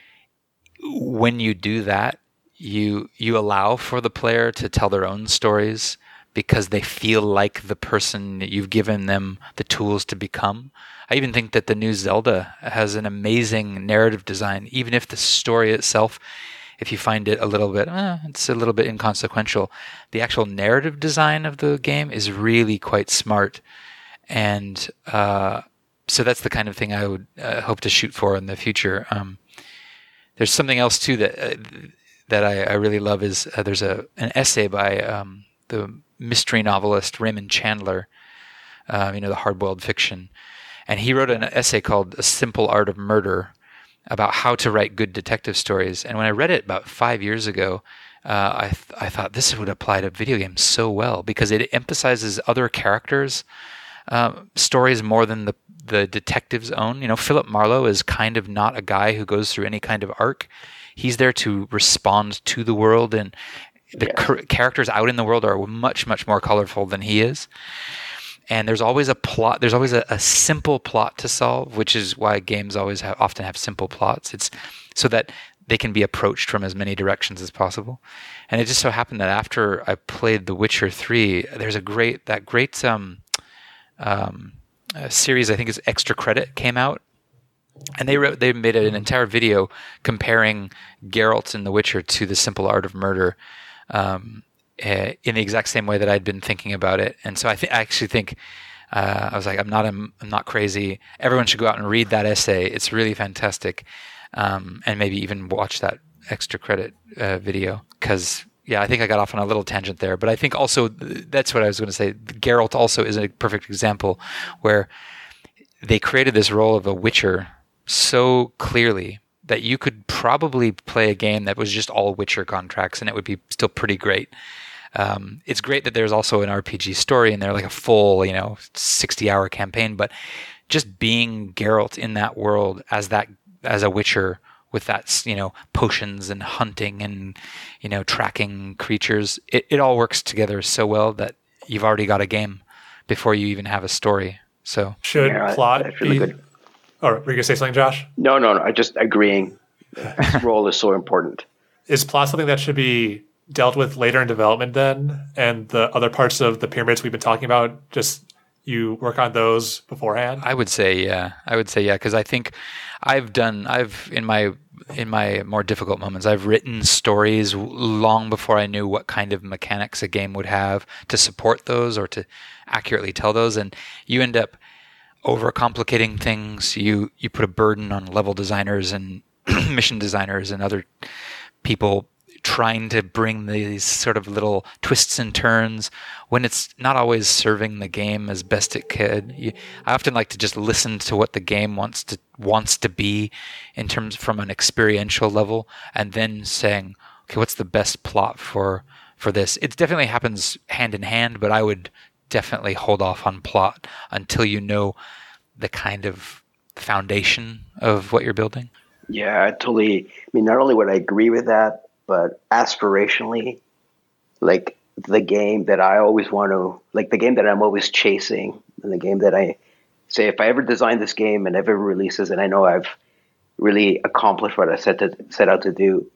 when you do that, you you allow for the player to tell their own stories because they feel like the person you've given them the tools to become. I even think that the new Zelda has an amazing narrative design, even if the story itself, if you find it a little bit, eh, it's a little bit inconsequential. The actual narrative design of the game is really quite smart. And uh, so that's the kind of thing I would uh, hope to shoot for in the future. Um, there's something else too that uh, that I, I really love is uh, there's a an essay by um, the mystery novelist Raymond Chandler, um, you know, the hard-boiled fiction. And he wrote an essay called A Simple Art of Murder about how to write good detective stories. And when I read it about five years ago, uh, I th- I thought this would apply to video games so well because it emphasizes other characters' uh, stories more than the, the detective's own. You know, Philip Marlowe is kind of not a guy who goes through any kind of arc. He's there to respond to the world, and the yes. car- characters out in the world are much, much more colorful than he is. and there's always a plot. There's always a, a simple plot to solve, which is why games always have, often have simple plots. It's so that they can be approached from as many directions as possible. And it just so happened that after I played The Witcher three, there's a great that great um, um, uh, series. I think is Extra Credit came out. And they wrote, they made an entire video comparing Geralt in The Witcher to The Simple Art of Murder, um, uh, in the exact same way that I'd been thinking about it. And so I, th- I actually think uh, I was like, I'm not, I'm, I'm not crazy. Everyone should go out and read that essay. It's really fantastic, um, and maybe even watch that Extra Credit uh, video because. Yeah, I think I got off on a little tangent there, but I think also that's what I was going to say. Geralt also is a perfect example where they created this role of a Witcher so clearly that you could probably play a game that was just all Witcher contracts and it would be still pretty great. Um, it's great that there's also an R P G story and they're like a full, you know, sixty hour campaign, but just being Geralt in that world as that, as a Witcher with that, you know, potions and hunting and, you know, tracking creatures, it, it all works together so well that you've already got a game before you even have a story. So should yeah, plot that's really be... good. Oh, were you going to say something, Josh? No, no, no. I just agreeing. This role is so important. Is plot something that should be dealt with later in development then? And the other parts of the pyramids we've been talking about, just you work on those beforehand? I would say, yeah. I would say, yeah, because I think I've done, I've, in my in my more difficult moments, I've written stories long before I knew what kind of mechanics a game would have to support those or to accurately tell those. And you end up overcomplicating things. You you put a burden on level designers and mission designers and other people trying to bring these sort of little twists and turns when it's not always serving the game as best it could. You, I often like to just listen to what the game wants to wants to be in terms from an experiential level, and then saying, okay, what's the best plot for for this? It definitely happens hand in hand, but I would definitely hold off on plot until you know the kind of foundation of what you're building. Yeah, I totally. I mean, not only would I agree with that, but aspirationally, like the game that I always want to, like the game that I'm always chasing, and the game that I say, if I ever design this game and ever releases, and I know I've really accomplished what I set to set out to do,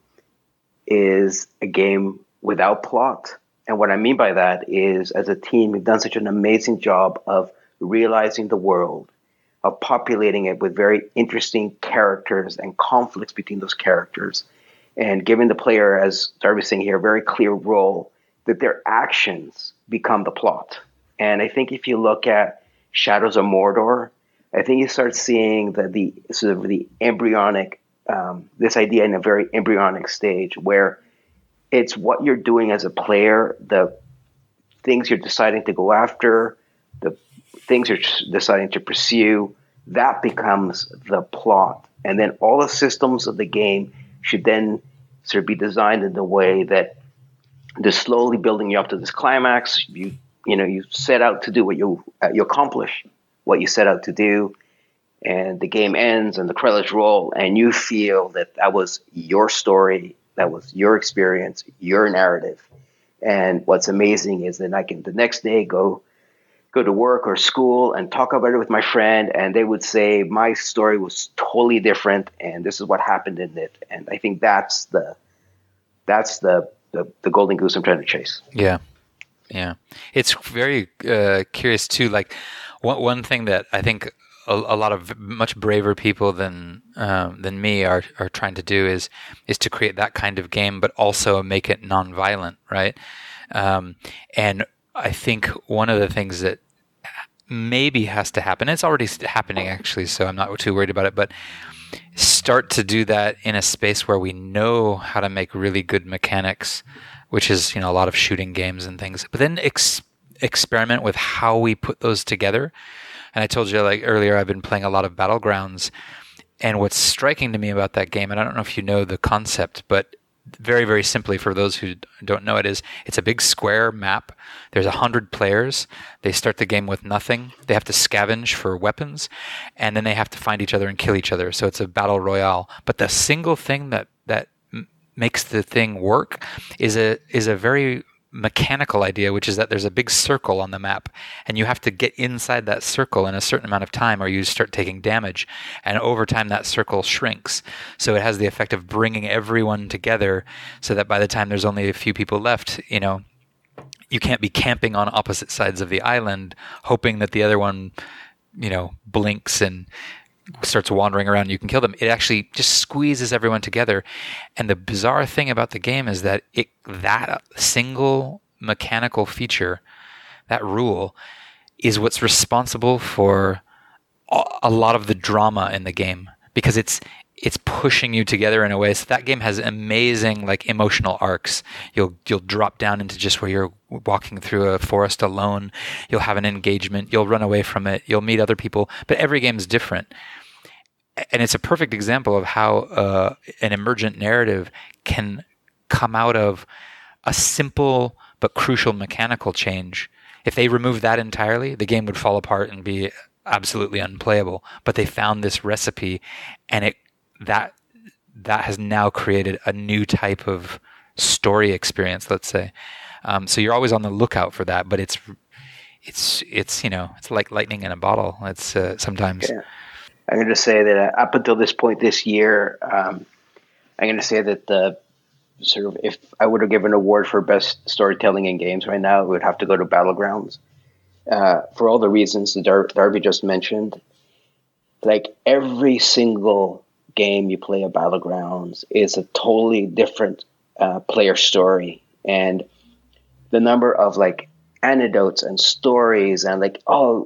is a game without plot. And what I mean by that is, as a team, we've done such an amazing job of realizing the world, of populating it with very interesting characters and conflicts between those characters, and giving the player, as Darby's saying here, a very clear role that their actions become the plot. And I think if you look at Shadows of Mordor, I think you start seeing the, the sort of the embryonic, um, this idea in a very embryonic stage where it's what you're doing as a player, the things you're deciding to go after, the things you're deciding to pursue, that becomes the plot. And then all the systems of the game should then sort of be designed in the way that they're slowly building you up to this climax. You you know, you set out to do what you uh, you accomplish what you set out to do, and the game ends and the credits roll, and you feel that that was your story, that was your experience, your narrative. And what's amazing is that I can the next day go go to work or school and talk about it with my friend, and they would say my story was totally different, and this is what happened in it. And I think that's the that's the the, the golden goose I'm trying to chase. Yeah, yeah. It's very uh, curious too. Like one one thing that I think a, a lot of much braver people than um, than me are are trying to do is is to create that kind of game, but also make it non-violent, right? Um, and I think one of the things that maybe has to happen, it's already happening actually, so I'm not too worried about it, but start to do that in a space where we know how to make really good mechanics, which is, you know, a lot of shooting games and things, but then ex- experiment with how we put those together. And I told you, like earlier, I've been playing a lot of Battlegrounds, and what's striking to me about that game, and I don't know if you know the concept, but very, very simply for those who don't know it, is it's a big square map. There's a hundred players. They start the game with nothing. They have to scavenge for weapons, and then they have to find each other and kill each other. So it's a battle royale. But the single thing that that m- makes the thing work is a is a very mechanical idea, which is that there's a big circle on the map and you have to get inside that circle in a certain amount of time or you start taking damage. And over time that circle shrinks. So it has the effect of bringing everyone together so that by the time there's only a few people left, you know, you can't be camping on opposite sides of the island hoping that the other one, you know, blinks and starts wandering around and you can kill them. It actually just squeezes everyone together. And the bizarre thing about the game is that it that single mechanical feature, that rule, is what's responsible for a lot of the drama in the game, because it's it's pushing you together in a way. So that game has amazing like emotional arcs. You'll you'll drop down into just where you're walking through a forest alone. You'll have an engagement. You'll run away from it. You'll meet other people. But every game is different. And it's a perfect example of how uh, an emergent narrative can come out of a simple but crucial mechanical change. If they remove that entirely, the game would fall apart and be absolutely unplayable. But they found this recipe, and it that that has now created a new type of story experience, let's say. Um, so you're always on the lookout for that, but it's it's it's you know it's like lightning in a bottle. It's uh, sometimes. Yeah. I'm going to say that uh, up until this point this year, um, I'm going to say that the sort of if I would have given an award for best storytelling in games right now, it would have to go to Battlegrounds uh, for all the reasons that Dar- Darby just mentioned. Like every single game you play at Battlegrounds is a totally different uh, player story, and the number of like anecdotes and stories and like, oh,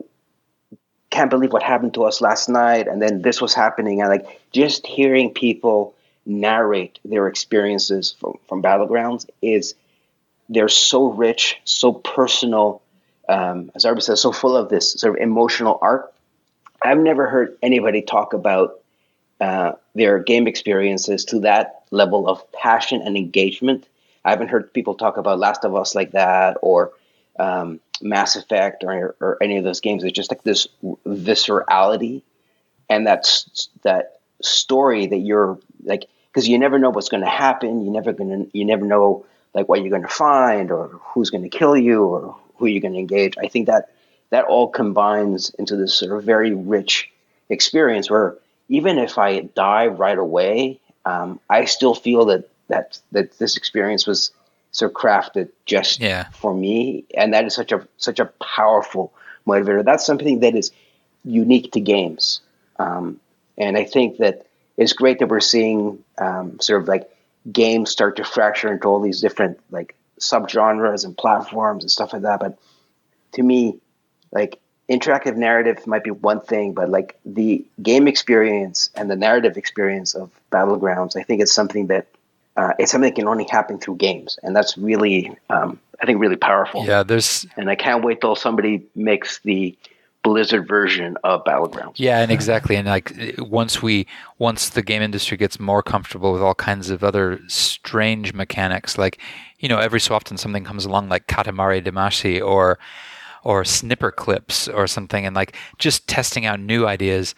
can't believe what happened to us last night, and then this was happening, and like just hearing people narrate their experiences from, from Battlegrounds is they're so rich, so personal, um, as Darby says, so full of this sort of emotional arc. I've never heard anybody talk about uh, their game experiences to that level of passion and engagement. I haven't heard people talk about Last of Us like that, or um, Mass Effect, or, or any of those games. It's just like this viscerality and that's that story that you're like, because you never know what's going to happen. You never gonna, you never know like what you're going to find or who's going to kill you or who you're going to engage. I think that that all combines into this sort of very rich experience where even if I die right away, um, I still feel that, that, that this experience was so crafted just yeah. for me. And that is such a, such a powerful motivator. That's something that is unique to games. Um, and I think that it's great that we're seeing um, sort of like games start to fracture into all these different like subgenres and platforms and stuff like that. But to me, like interactive narrative might be one thing, but like the game experience and the narrative experience of Battlegrounds, I think it's something that uh, it's something that can only happen through games, and that's really, um, I think, really powerful. Yeah, there's, and I can't wait till somebody makes the Blizzard version of Battlegrounds. Yeah, and exactly, and like once we, once the game industry gets more comfortable with all kinds of other strange mechanics, like you know, every so often something comes along like Katamari Damacy or or snipper clips or something, and like just testing out new ideas.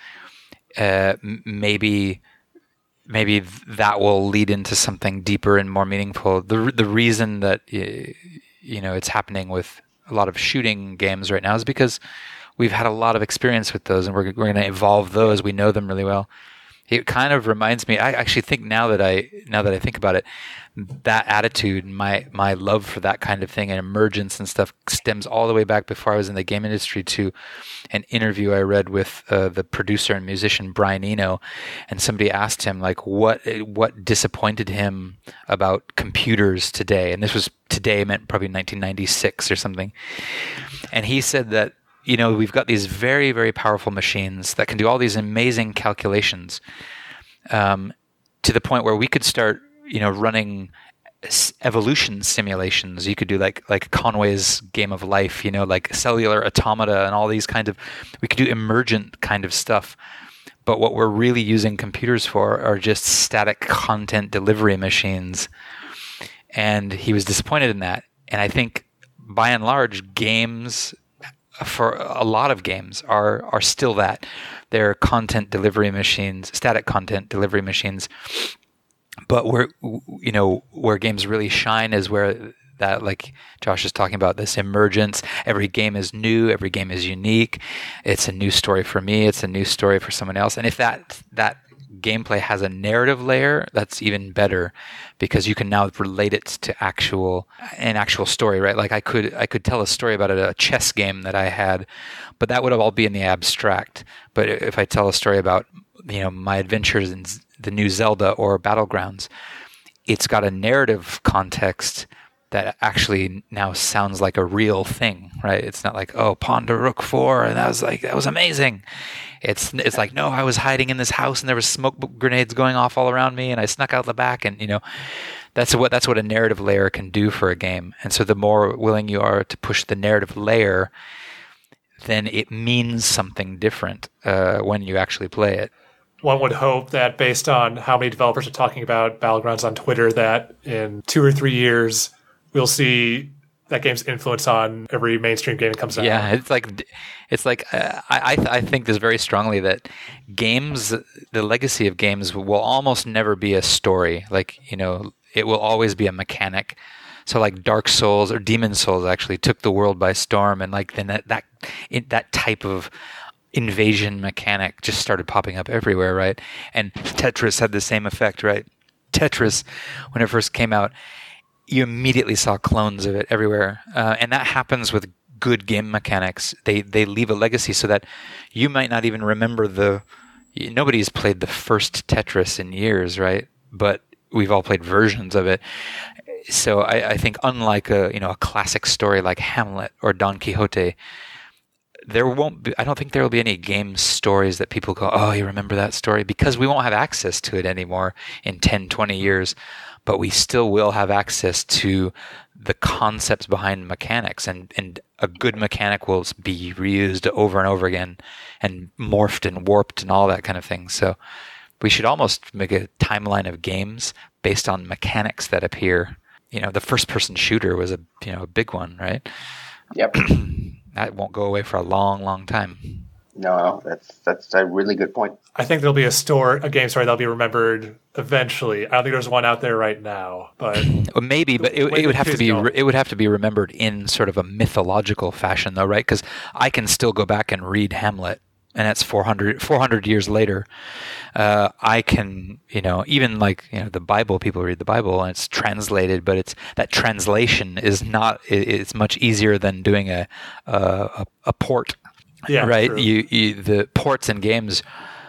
Uh, maybe. Maybe that will lead into something deeper and more meaningful. The the reason that you know it's happening with a lot of shooting games right now is because we've had a lot of experience with those, and we're we're going to evolve those. We know them really well. It kind of reminds me. I actually think now that I now that I think about it, that attitude, my my love for that kind of thing and emergence and stuff stems all the way back before I was in the game industry to an interview I read with uh, the producer and musician Brian Eno, and somebody asked him like what what disappointed him about computers today, and this was today meant probably nineteen ninety-six or something, and he said that you know we've got these very very powerful machines that can do all these amazing calculations, um, to the point where we could start you know running evolution simulations. You could do like like Conway's Game of Life, you know, like cellular automata and all these kinds of, we could do emergent kind of stuff. But what we're really using computers for are just static content delivery machines. And he was disappointed in that. And I think by and large, games, for a lot of games, are are still that. They're content delivery machines, static content delivery machines. But where you know where games really shine is where that, like Josh is talking about, this emergence. Every game is new. Every game is unique. It's a new story for me. It's a new story for someone else. And if that that gameplay has a narrative layer, that's even better, because you can now relate it to actual an actual story, right? Like I could I could tell a story about a chess game that I had, but that would all be in the abstract. But if I tell a story about, you know, my adventures in the new Zelda or Battlegrounds, it's got a narrative context that actually now sounds like a real thing, right? It's not like, oh, pawn to rook four, and that was like, that was amazing. It's it's like, no, I was hiding in this house and there was smoke grenades going off all around me and I snuck out the back, and, you know, that's what that's what a narrative layer can do for a game. And so the more willing you are to push the narrative layer, then it means something different uh, when you actually play it. One would hope that based on how many developers are talking about Battlegrounds on Twitter, that in two or three years, we'll see that game's influence on every mainstream game that comes out. Yeah, it's like, it's like uh, I I, I think this very strongly that games, the legacy of games, will almost never be a story. Like, you know, it will always be a mechanic. So like Dark Souls or Demon Souls actually took the world by storm, and like then that that it, that type of invasion mechanic just started popping up everywhere, right? And Tetris had the same effect, right? Tetris, when it first came out, you immediately saw clones of it everywhere, uh, and that happens with good game mechanics. They they leave a legacy so that you might not even remember the. Nobody's played the first Tetris in years, right? But we've all played versions of it. So I, I think, unlike a you know a classic story like Hamlet or Don Quixote, there won't be. I don't think there will be any game stories that people go, "Oh, you remember that story?" Because we won't have access to it anymore in ten, twenty years. But we still will have access to the concepts behind mechanics, and, and a good mechanic will be reused over and over again and morphed and warped and all that kind of thing. So we should almost make a timeline of games based on mechanics that appear. You know, the first-person shooter was a you know a big one, right? Yep. That won't go away for a long, long time. No, that's that's a really good point. I think there'll be a store, a game story that'll be remembered eventually. I don't think there's one out there right now, but Well, maybe, but it, it would have to be going. it would have to be remembered in sort of a mythological fashion, though, right? Because I can still go back and read Hamlet, and that's four hundred, four hundred years later. Uh, I can, you know, even like you know the Bible. People read the Bible, and it's translated, but it's that translation is not. It, it's much easier than doing a a, a port. Yeah, right. True. You, you the ports and games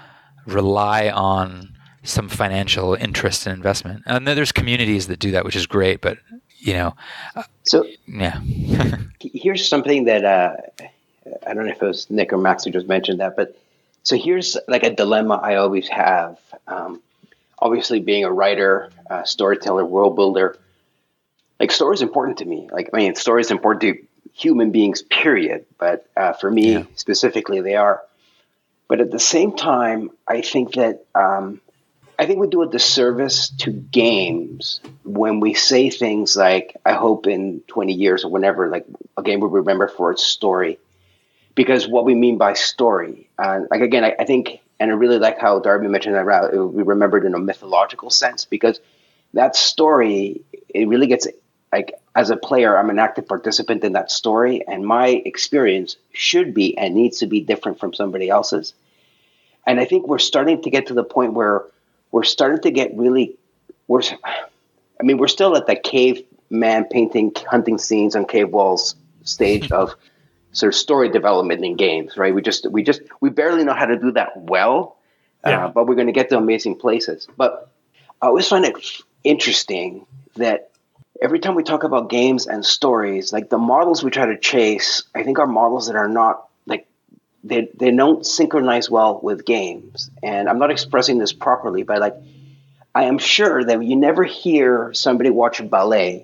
rely on some financial interest and investment, and then there's communities that do that, which is great. But you know, uh, So yeah. here's something that uh, I don't know if it was Nick or Max who just mentioned that, but so here's like a dilemma I always have. Um, obviously, being a writer, uh, storyteller, world builder, like story is important to me. Like I mean, story is important to human beings, period. But uh, for me Yeah. specifically, they are. But at the same time, I think that um, I think we do a disservice to games when we say things like, "I hope in twenty years or whenever, like a game will remember for its story," because what we mean by story, uh, like again, I, I think, and I really like how Darby mentioned that it will be remembered in a mythological sense, because that story, it really gets like. As a player, I'm an active participant in that story, and my experience should be and needs to be different from somebody else's. And I think we're starting to get to the point where we're starting to get really, we're, I mean, we're still at the caveman painting, hunting scenes on cave walls stage of sort of story development in games, right? We just, we just, we barely know how to do that well, Yeah. uh, but we're going to get to amazing places. But I always find it interesting that every time we talk about games and stories, like the models we try to chase, I think are models that are not like they they don't synchronize well with games. And I'm not expressing this properly, but like I am sure that you never hear somebody watch a ballet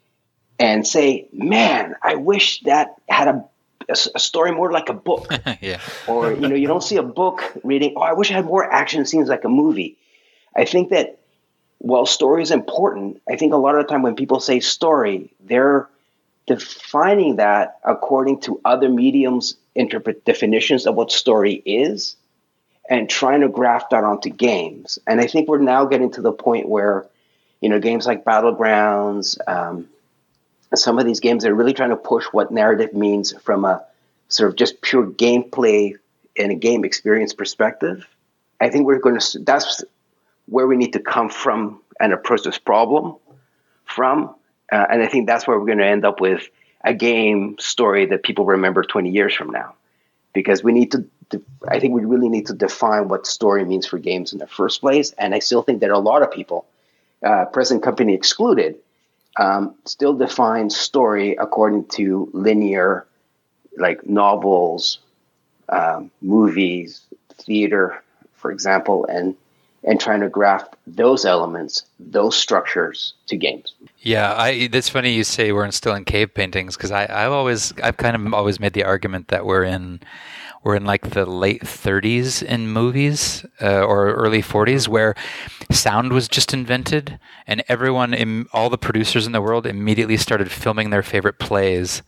and say, "Man, I wish that had a, a, a story more like a book." Yeah. Or you know, you don't see a book reading, "Oh, I wish I had more action scenes like a movie." I think that while story is important, I think a lot of the time when people say story, they're defining that according to other mediums' interpret definitions of what story is and trying to graft that onto games. And I think we're now getting to the point where, you know, games like Battlegrounds, um, some of these games are really trying to push what narrative means from a sort of just pure gameplay and a game experience perspective. I think we're going to, that's where we need to come from and approach this problem from. Uh, and I think that's where we're going to end up with a game story that people remember twenty years from now. Because we need to, I think we really need to define what story means for games in the first place. And I still think that a lot of people, uh, present company excluded, um, still define story according to linear, like novels, um, movies, theater, for example, and and trying to graft those elements, those structures to games. Yeah, I, it's funny you say we're still in cave paintings, because I I've always I've kind of always made the argument that we're in we're in like the late thirties in movies uh, or early forties, where sound was just invented, and everyone, in, all the producers in the world, immediately started filming their favorite plays,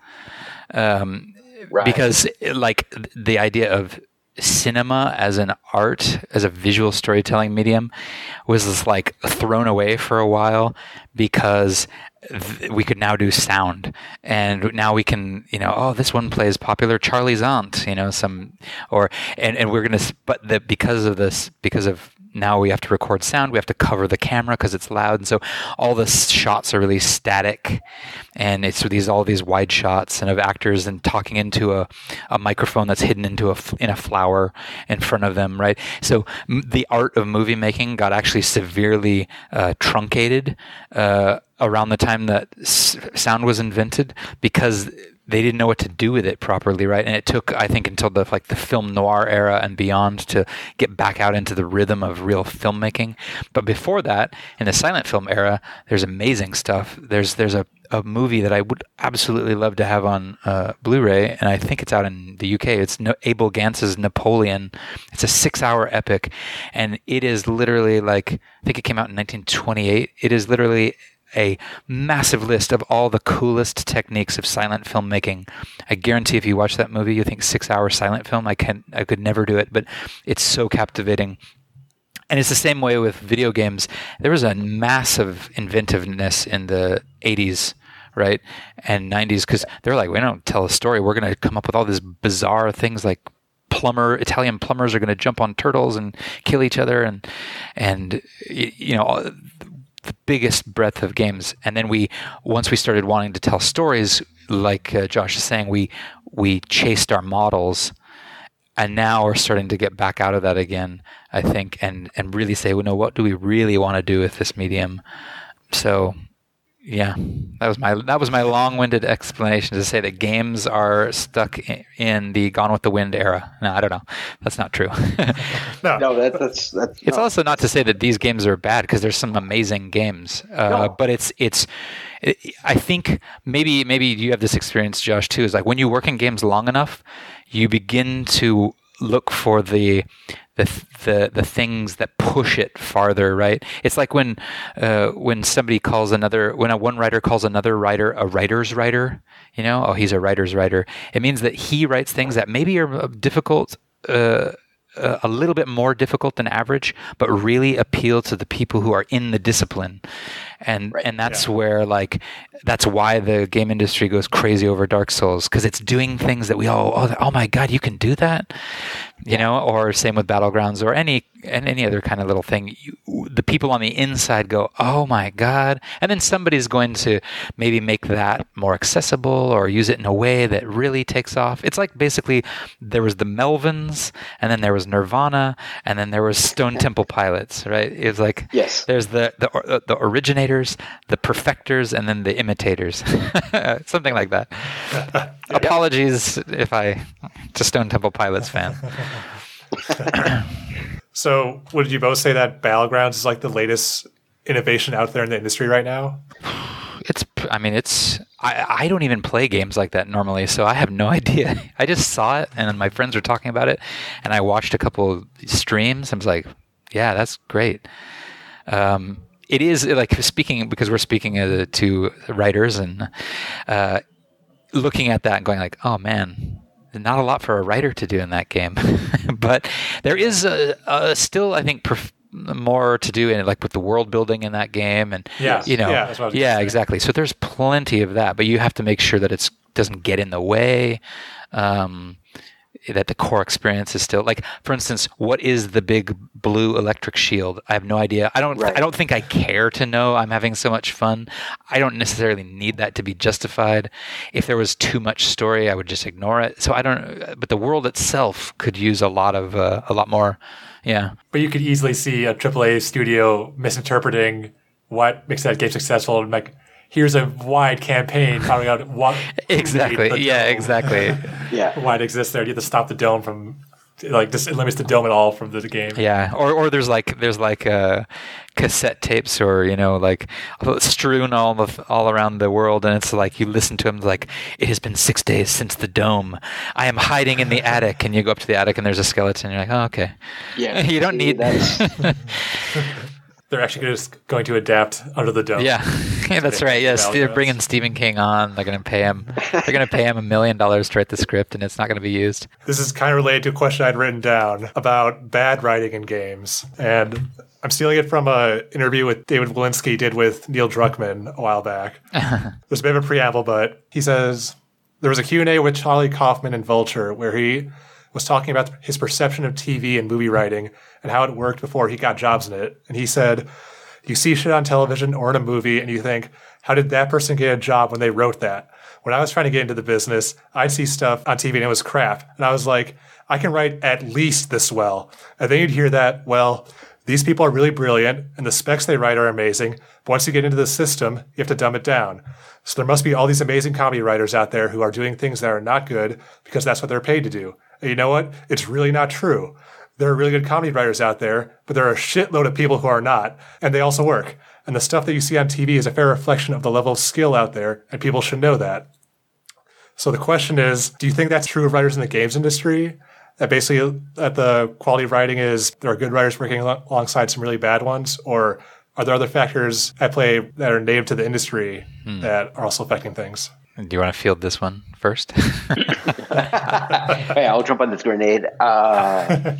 um, right. because like the idea of cinema as an art, as a visual storytelling medium, was just like thrown away for a while, because th- we could now do sound, and now we can, you know, oh, this one play is popular, Charlie's Aunt, you know, some, or and, and we're gonna, but the, because of this, because of now we have to record sound, we have to cover the camera because it's loud, and so all the shots are really static, and it's these all these wide shots and of actors and talking into a, a microphone that's hidden into a in a flower in front of them, right? So m- the art of movie making got actually severely uh, truncated uh, around the time that s- sound was invented, because they didn't know what to do with it properly, right? And it took, I think, until the like the film noir era and beyond to get back out into the rhythm of real filmmaking. But before that, in the silent film era, there's amazing stuff. There's there's a, a movie that I would absolutely love to have on uh, Blu-ray, and I think it's out in the U K. It's no- Abel Gantz's Napoleon. It's a six-hour epic, and it is literally like, I think it came out in nineteen twenty-eight. It is literally a massive list of all the coolest techniques of silent filmmaking. I guarantee if you watch that movie, you think six-hour silent film. I can I could never do it, but it's so captivating. And it's the same way with video games. There was a massive inventiveness in the eighties, right, and nineties, because they're like, we don't tell a story. We're going to come up with all these bizarre things like plumber Italian plumbers are going to jump on turtles and kill each other, and and you know. the biggest breadth of games. And then we, once we started wanting to tell stories, like uh, Josh is saying, we we chased our models, and now we're starting to get back out of that again, I think, and and really say, well, no, what do we really want to do with this medium? So yeah, that was my that was my long-winded explanation to say that games are stuck in the Gone with the Wind era. No, I don't know. That's not true. no, no that, that's that's. It's no. also not to say that these games are bad, because there's some amazing games. Uh, no. But it's it's. It, I think maybe maybe you have this experience, Josh, too. Is like when you work in games long enough, you begin to look for the the the the things that push it farther, right? It's like when uh, when somebody calls another, when a one writer calls another writer a writer's writer, you know, oh, he's a writer's writer. It means that he writes things that maybe are difficult, uh, uh, a little bit more difficult than average, but really appeal to the people who are in the discipline. And right. and that's yeah. where, like, that's why the game industry goes crazy over Dark Souls, because it's doing things that we all, oh, oh my God, you can do that, you yeah. know, or same with Battlegrounds or any and any other kind of little thing. You, the people on the inside go, oh my God, and then somebody's going to maybe make that more accessible or use it in a way that really takes off. It's like basically there was the Melvins, and then there was Nirvana, and then there was Stone Temple Pilots, right? It was like yes. there's the the the originators, the perfecters, and then the imitators. Something like that. Apologies if I, to Stone Temple Pilots fan. So would you both say that Battlegrounds is like the latest innovation out there in the industry right now? It's, I mean, it's, I, I don't even play games like that normally, so I have no idea. I just saw it, and my friends were talking about it, and I watched a couple streams. I was like, yeah, that's great. Um, it is, like, speaking, because we're speaking uh, to writers, and uh, looking at that and going like, oh man, not a lot for a writer to do in that game. But there is a, a still, I think, perf- more to do in like with the world building in that game, and Yes. you know, Yeah, that's what I was yeah, gonna say. exactly. So there's plenty of that, but you have to make sure that it's doesn't get in the way. Um, that the core experience is still like, for instance, what is the big blue electric shield? I have no idea. I don't. Right. I don't think I care to know. I'm having so much fun. I don't necessarily need that to be justified. If there was too much story, I would just ignore it. So I don't. But the world itself could use a lot of uh, a lot more. Yeah. But you could easily see a triple A studio misinterpreting what makes that game successful and like, here's a wide campaign talking about what Exactly. the Yeah. dome, Exactly. Yeah. why it exists there. You have to stop the dome from like this. It limits the dome at all from the game. Yeah, or or there's like there's like uh, cassette tapes, or you know, like strewn all of, all around the world, and it's like you listen to them like, it has been six days since the dome. I am hiding in the attic, and you go up to the attic and there's a skeleton. You're like, oh, okay. Yeah. You don't See, need that's They're actually just going to adapt Under the Dome. Yeah, yeah, that's right. Yes, Value they're adds. bringing Stephen King on. They're going to pay him. They're going to pay him a million dollars to write the script, and it's not going to be used. This is kind of related to a question I'd written down about bad writing in games. And I'm stealing it from an interview with David Walensky did with Neil Druckmann a while back. There's a bit of a preamble, but he says, there was a Q and A with Charlie Kaufman and Vulture where he was talking about his perception of T V and movie writing and how it worked before he got jobs in it. And he said, you see shit on television or in a movie and you think, how did that person get a job when they wrote that? When I was trying to get into the business, I'd see stuff on T V and it was crap. And I was like, I can write at least this well. And then you'd hear that, well, these people are really brilliant and the specs they write are amazing. But once you get into the system, you have to dumb it down. So there must be all these amazing comedy writers out there who are doing things that are not good because that's what they're paid to do. And you know what? It's really not true. There are really good comedy writers out there, but there are a shitload of people who are not, and they also work. And the stuff that you see on T V is a fair reflection of the level of skill out there, and people should know that. So the question is, do you think that's true of writers in the games industry? That basically that the quality of writing is there are good writers working al- alongside some really bad ones? Or are there other factors at play that are native to the industry hmm. that are also affecting things? Do you want to field this one first? Hey, I'll jump on this grenade. Uh,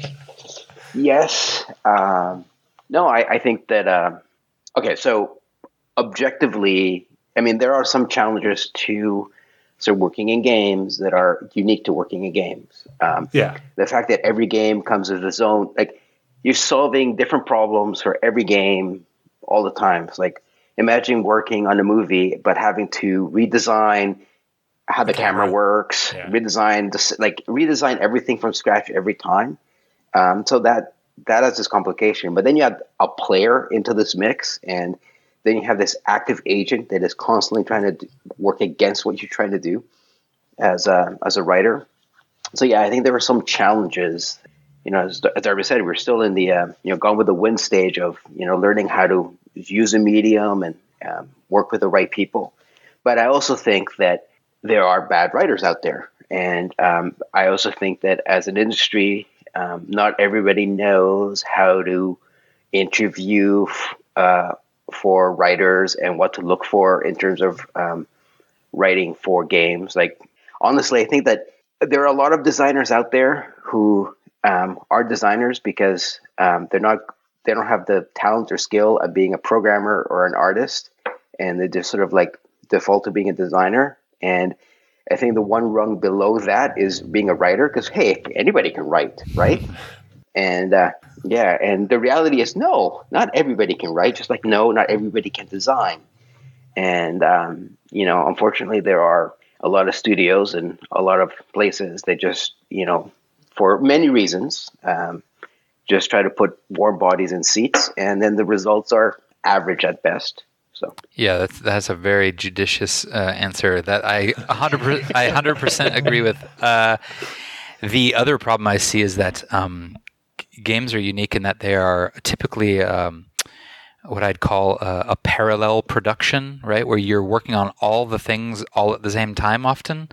yes. Um, no, I, I think that, uh, okay, so objectively, I mean, there are some challenges to so working in games that are unique to working in games. Um, yeah. The fact that every game comes with its own, like you're solving different problems for every game all the time. It's like, imagine working on a movie, but having to redesign how the, the camera. camera works, yeah. redesign this, like redesign everything from scratch every time. Um, so that that has this complication. But then you have a player into this mix, and then you have this active agent that is constantly trying to do, work against what you're trying to do as a as a writer. So yeah, I think there are some challenges. You know, as, as Darby said, we're still in the uh, you know gone with the wind stage of you know learning how to use a medium and um, work with the right people. But I also think that there are bad writers out there. And um, I also think that as an industry, um, not everybody knows how to interview uh, for writers and what to look for in terms of um, writing for games. Like, honestly, I think that there are a lot of designers out there who um, are designers because um, they're not they don't have the talent or skill of being a programmer or an artist, and they just sort of like default to being a designer. And I think the one rung below that is being a writer, because hey, anybody can write, right? And uh, yeah, and the reality is no, not everybody can write. Just like no, not everybody can design. And um, you know, unfortunately, there are a lot of studios and a lot of places that just you know, for many reasons. Um, just try to put warm bodies in seats, and then the results are average at best. So yeah, that's that's a very judicious uh, answer that I one hundred percent, I one hundred percent agree with. Uh, the other problem I see is that um, g- games are unique in that they are typically um, what I'd call a, a parallel production, right? Where you're working on all the things all at the same time often.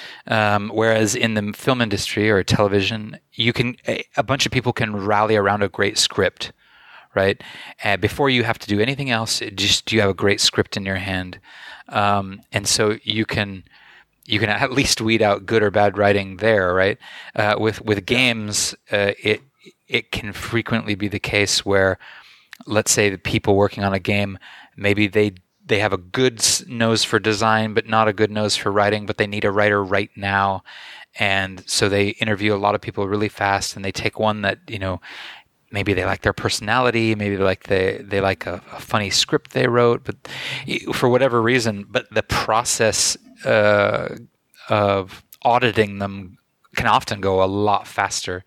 Um, whereas in the film industry or television, you can a, a bunch of people can rally around a great script, right? And before you have to do anything else, it just you have a great script in your hand, um, and so you can you can at least weed out good or bad writing there, right? Uh, with with games, uh, it it can frequently be the case where, let's say, the people working on a game, maybe they they have a good nose for design, but not a good nose for writing, but they need a writer right now. And so they interview a lot of people really fast, and they take one that, you know, maybe they like their personality, maybe they like they, they like a, a funny script they wrote, but for whatever reason, but the process uh, of auditing them can often go a lot faster.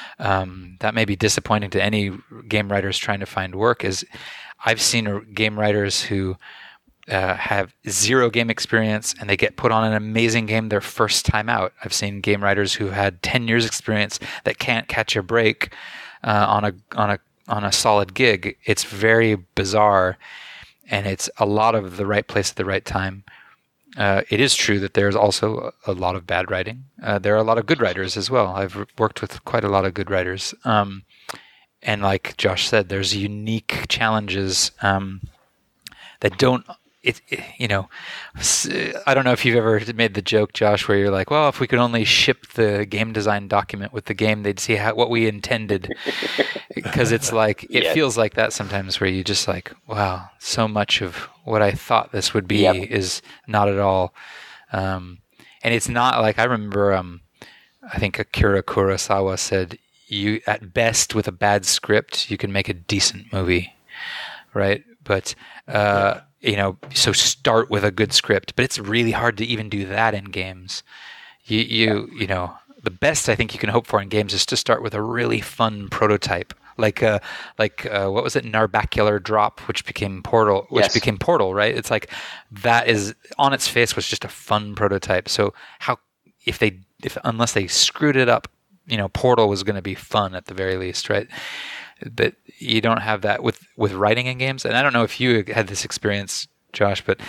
Um, that may be disappointing to any game writers trying to find work. Is I've seen game writers who uh, have zero game experience and they get put on an amazing game their first time out. I've seen game writers who had ten years experience that can't catch a break uh, on a on a on a solid gig. It's very bizarre, and it's a lot of the right place at the right time. Uh, it is true that there's also a lot of bad writing. Uh, there are a lot of good writers as well. I've worked with quite a lot of good writers. Um, and like Josh said, there's unique challenges um, that don't, it, it, you know, I don't know if you've ever made the joke, Josh, where you're like, well, if we could only ship the game design document with the game, they'd see how, what we intended. Because it's like, it yeah. feels like that sometimes where you just like, wow, so much of what I thought this would be yep. is not at all. Um, and it's not like, I remember, um, I think Akira Kurosawa said, you at best with a bad script, you can make a decent movie, right? But, uh, yeah. you know, so start with a good script, but it's really hard to even do that in games. You, you, yeah. you know, the best I think you can hope for in games is to start with a really fun prototype. Like, uh, like uh, what was it? Narbacular Drop, which became Portal, which yes. became Portal, right? It's like that is on its face was just a fun prototype. So how if they if unless they screwed it up, you know, Portal was going to be fun at the very least, right? But you don't have that with with writing in games. And I don't know if you had this experience, Josh, but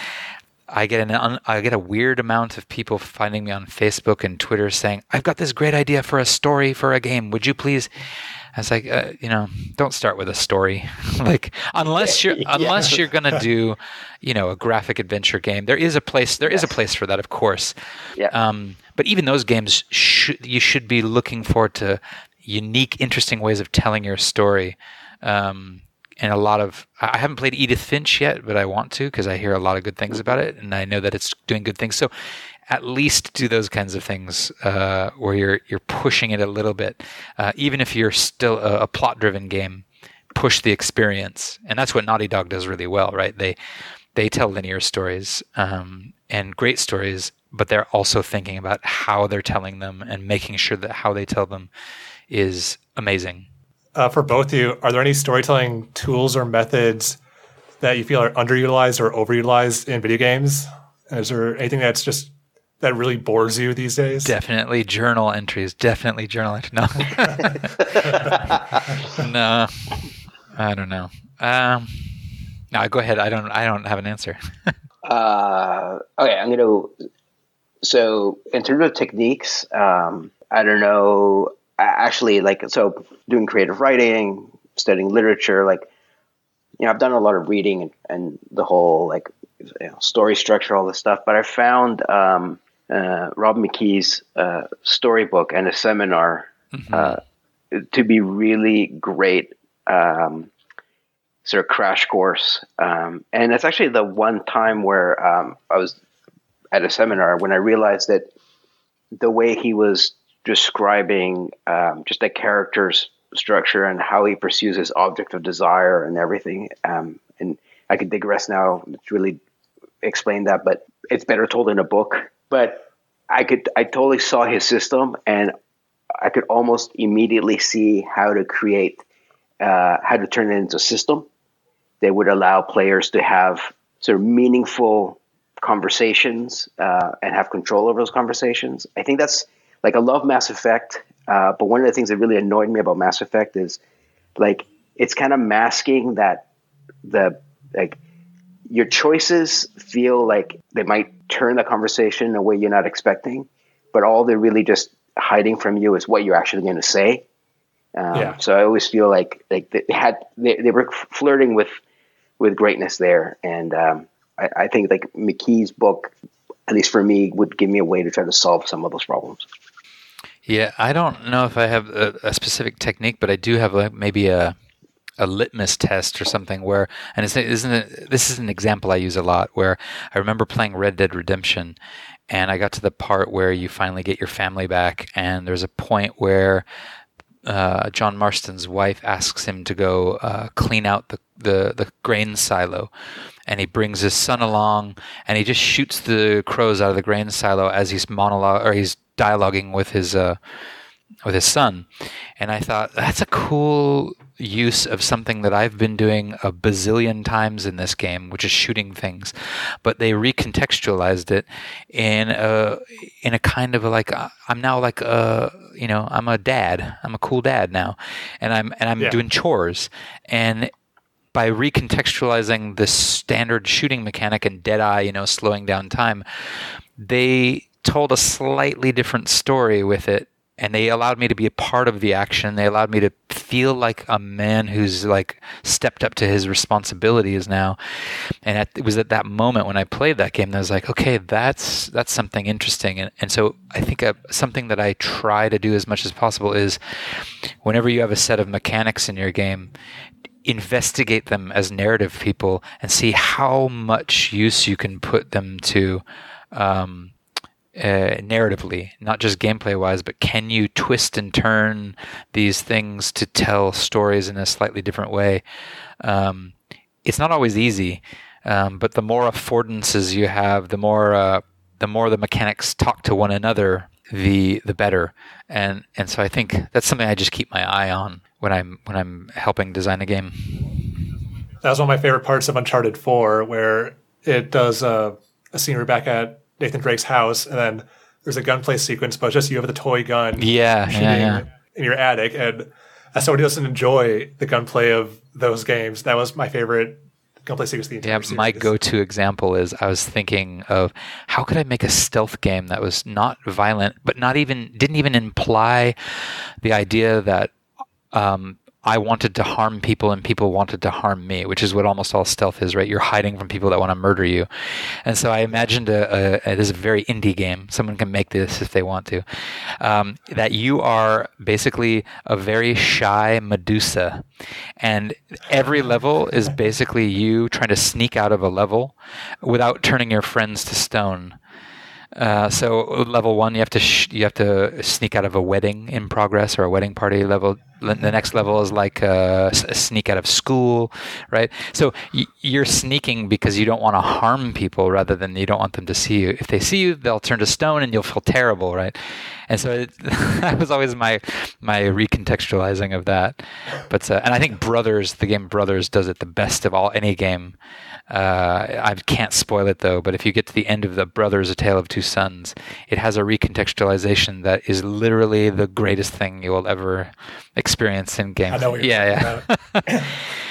I get an un, I get a weird amount of people finding me on Facebook and Twitter saying, "I've got this great idea for a story for a game. Would you please?" I was like, uh, you know, don't start with a story. Like, unless you're yeah. unless you're gonna do, you know, a graphic adventure game. There is a place. There yes. is a place for that, of course. Yeah. Um, but even those games, sh- you should be looking forward to unique, interesting ways of telling your story. Um, and a lot of, I haven't played Edith Finch yet, but I want to because I hear a lot of good things about it, and I know that it's doing good things. So at least do those kinds of things uh, where you're you're pushing it a little bit, uh, even if you're still a, a plot-driven game. Push the experience, and that's what Naughty Dog does really well, right? They they tell linear stories um, and great stories, but they're also thinking about how they're telling them and making sure that how they tell them is amazing. Uh, for both of you, are there any storytelling tools or methods that you feel are underutilized or overutilized in video games? And is there anything that's just that really bores you these days? Definitely journal entries. Definitely journal entries. No, no, I don't know. Um, no, go ahead. I don't. I don't have an answer. uh, okay, I'm gonna. So, in terms of techniques, um, I don't know. Actually, like, so doing creative writing, studying literature, like, you know, I've done a lot of reading and, and the whole, like, you know, story structure, all this stuff. But I found um, uh, Rob McKee's uh, storybook and a seminar mm-hmm. uh, to be really great um, sort of crash course. Um, and it's actually the one time where um, I was at a seminar when I realized that the way he was describing um, just a character's structure and how he pursues his object of desire and everything. Um, and I could digress now to really explain that, but it's better told in a book. But I could, I totally saw his system, and I could almost immediately see how to create, uh, how to turn it into a system that would allow players to have sort of meaningful conversations uh, and have control over those conversations. I think that's, like, I love Mass Effect, uh, but one of the things that really annoyed me about Mass Effect is, like, it's kind of masking that the, like, your choices feel like they might turn the conversation in a way you're not expecting, but all they're really just hiding from you is what you're actually going to say. Um, yeah. So I always feel like like they had they, they were flirting with with greatness there, and um, I, I think like McKee's book, at least for me, would give me a way to try to solve some of those problems. Yeah, I don't know if I have a, a specific technique, but I do have like maybe a a litmus test or something where, and it's, isn't it, this is an example I use a lot, where I remember playing Red Dead Redemption, and I got to the part where you finally get your family back, and there's a point where uh, John Marston's wife asks him to go uh, clean out the, the, the grain silo, and he brings his son along, and he just shoots the crows out of the grain silo as he's monologue or he's dialoguing with his uh, with his son. And I thought, that's a cool use of something that I've been doing a bazillion times in this game, which is shooting things, but they recontextualized it in a in a kind of a like uh, I'm now like a you know I'm a dad, I'm a cool dad now, and I'm and I'm yeah. doing chores, and by recontextualizing this standard shooting mechanic and Deadeye, you know, slowing down time, they told a slightly different story with it. And they allowed me to be a part of the action. They allowed me to feel like a man who's like stepped up to his responsibilities now. And at, it was at that moment when I played that game that I was like, okay, that's that's something interesting. And, and so I think uh, something that I try to do as much as possible is whenever you have a set of mechanics in your game, investigate them as narrative people and see how much use you can put them to um, Uh, narratively, not just gameplay wise, but can you twist and turn these things to tell stories in a slightly different way? Um, it's not always easy, um, but the more affordances you have, the more uh, the more the mechanics talk to one another, the the better. And and so I think that's something I just keep my eye on when I'm when I'm helping design a game. That was one of my favorite parts of Uncharted four, where it does uh, a scene where we're back at Nathan Drake's house, and then there's a gunplay sequence, but it's just you have the toy gun yeah, shooting yeah, yeah. in your attic. And as somebody who doesn't enjoy the gunplay of those games, that was my favorite gunplay sequence of the entire yeah, series. my go-to example is I was thinking of how could I make a stealth game that was not violent, but not even didn't even imply the idea that um, I wanted to harm people and people wanted to harm me, which is what almost all stealth is, right? You're hiding from people that want to murder you. And so I imagined a, a, a this is a very indie game. Someone can make this if they want to. Um, that you are basically a very shy Medusa. And every level is basically you trying to sneak out of a level without turning your friends to stone. Uh, so level one, you have to sh- you have to sneak out of a wedding in progress or a wedding party. Level the next level is like a, a sneak out of school, right? So y- you're sneaking because you don't want to harm people rather than you don't want them to see you. If they see you, they'll turn to stone and you'll feel terrible, right? And so it, that was always my my recontextualizing of that. But uh, and I think Brothers, the game Brothers, does it the best of all any game. Uh, I can't spoil it though, but if you get to the end of the Brothers, A Tale of Two Sons, it has a recontextualization that is literally the greatest thing you will ever experience in games. I know what you're yeah, yeah.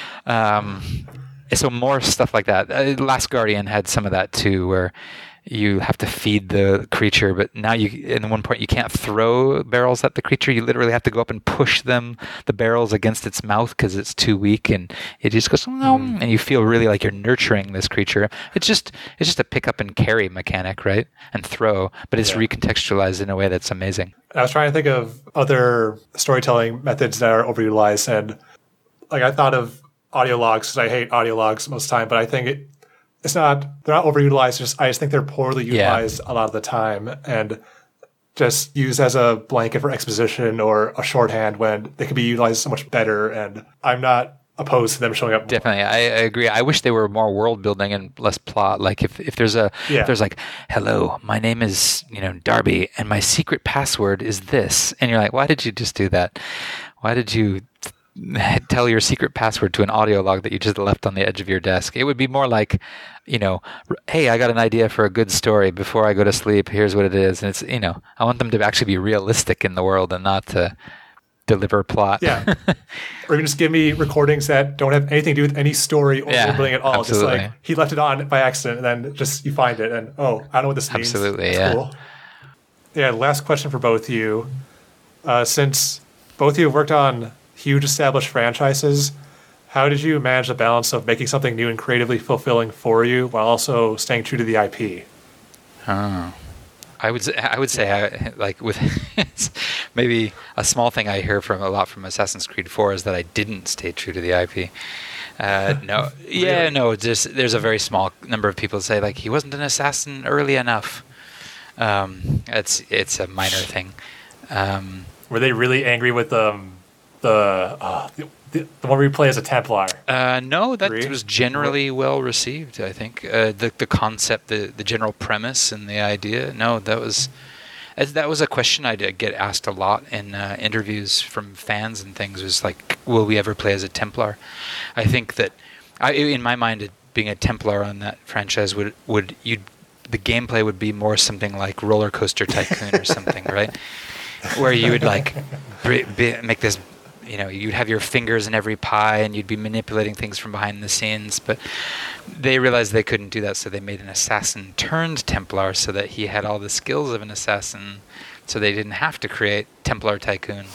um, so more stuff like that. Uh, Last Guardian had some of that too, where you have to feed the creature, but now you, in one point, you can't throw barrels at the creature. You literally have to go up and push them, the barrels against its mouth because it's too weak, and it just goes, mm. and you feel really like you're nurturing this creature. It's just, it's just a pick up and carry mechanic, right? And throw, but it's yeah. recontextualized in a way that's amazing. I was trying to think of other storytelling methods that are overutilized, and like I thought of audio logs because I hate audio logs most of the time, but I think it. It's not, they're not overutilized. Just I just think they're poorly utilized yeah. a lot of the time and just used as a blanket for exposition or a shorthand when they could be utilized so much better. And I'm not opposed to them showing up more. Definitely. I, I agree. I wish they were more world building and less plot. Like if, if there's a, yeah. if there's like, hello, my name is, you know, Darby and my secret password is this. And you're like, why did you just do that? Why did you tell your secret password to an audio log that you just left on the edge of your desk? It would be more like, you know, hey, I got an idea for a good story before I go to sleep. Here's what it is. And it's, you know, I want them to actually be realistic in the world and not to deliver plot. Yeah. Or even just give me recordings that don't have anything to do with any story or yeah, building at all. Absolutely. Just like he left it on by accident and then just you find it and, oh, I don't know what this means. Absolutely. That's yeah. cool. Yeah. Last question for both of you. Uh, since both of you have worked on huge established franchises, how did you manage the balance of making something new and creatively fulfilling for you while also staying true to the I P? Oh. I would say, I would say I, like with maybe a small thing I hear from a lot from Assassin's Creed four is that I didn't stay true to the I P. Uh, no, yeah, Really? no. Just there's a very small number of people say like he wasn't an assassin early enough. Um, it's it's a minor thing. Um, Were they really angry with um, the, uh, the the the one where you play as a Templar? Uh, no, that Three? was generally well received. I think uh, the the concept, the the general premise, and the idea. No, that was as- that was a question I did get asked a lot in uh, interviews from fans and things. Was like, will we ever play as a Templar? I think that, I, in my mind, it, being a Templar on that franchise would would you the gameplay would be more something like Roller Coaster Tycoon or something, right? Where you would like br- b- make this. You know, you'd have your fingers in every pie and you'd be manipulating things from behind the scenes. But they realized they couldn't do that, so they made an assassin turned Templar so that he had all the skills of an assassin, so they didn't have to create Templar Tycoon.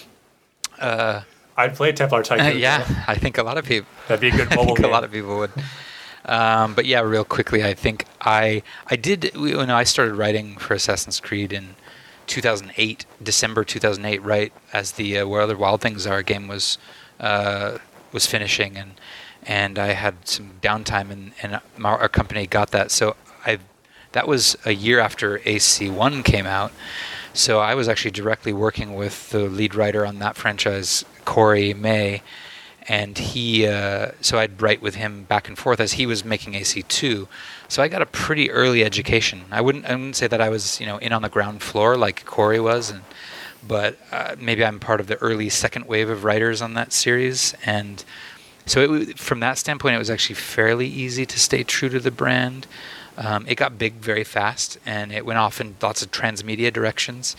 Uh, I'd play Templar Tycoon. uh, yeah, I think a lot of people. That'd be a good I mobile think a game. lot of people would. Um, but yeah, real quickly, I think I I did when I started writing for Assassin's Creed in two thousand eight, December two thousand eight, right as the uh, Where Other Wild Things Are game was uh, was finishing, and and I had some downtime, and, and our, our company got that. So I that was a year after A C one came out. So I was actually directly working with the lead writer on that franchise, Corey May, and he. Uh, so I'd write with him back and forth as he was making A C two. So I got a pretty early education. I wouldn't I wouldn't say that I was, you know, in on the ground floor like Corey was, and but uh, maybe I'm part of the early second wave of writers on that series. And so it, w- from that standpoint, it was actually fairly easy to stay true to the brand. Um, it got big very fast, and it went off in lots of transmedia directions.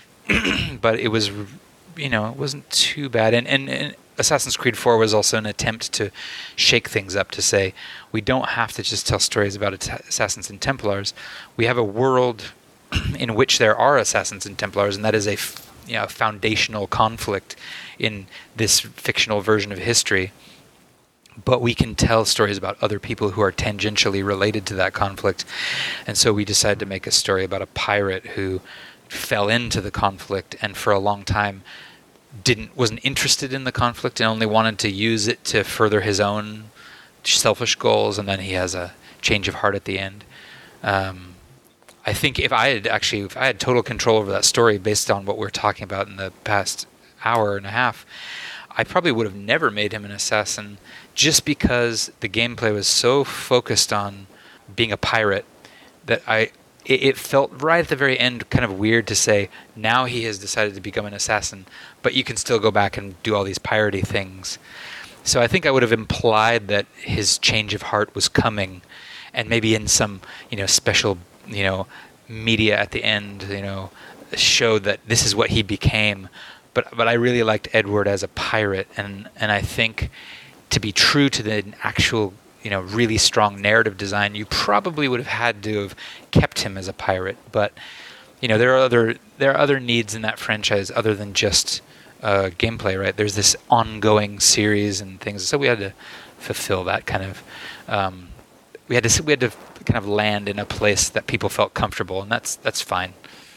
But it was, you know, it wasn't too bad. And, and, and Assassin's Creed four was also an attempt to shake things up, to say we don't have to just tell stories about att- assassins and Templars. We have a world in which there are assassins and Templars, and that is a f- you know, foundational conflict in this fictional version of history. But we can tell stories about other people who are tangentially related to that conflict. And so we decided to make a story about a pirate who fell into the conflict and for a long time didn't wasn't interested in the conflict and only wanted to use it to further his own selfish goals, and then he has a change of heart at the end. Um, I think if I had actually if I had total control over that story based on what we're talking about in the past hour and a half, I probably would have never made him an assassin, just because the gameplay was so focused on being a pirate that I it, it felt right at the very end kind of weird to say now he has decided to become an assassin, but you can still go back and do all these piratey things. So I think I would have implied that his change of heart was coming, and maybe in some, you know, special, you know, media at the end, you know, showed that this is what he became. But but I really liked Edward as a pirate, and, and I think to be true to the actual, you know, really strong narrative design, you probably would have had to have kept him as a pirate. But you know, there are other there are other needs in that franchise other than just uh, gameplay, right? There's this ongoing series and things, so we had to fulfill that kind of. Um, we had to we had to kind of land in a place that people felt comfortable, and that's that's fine.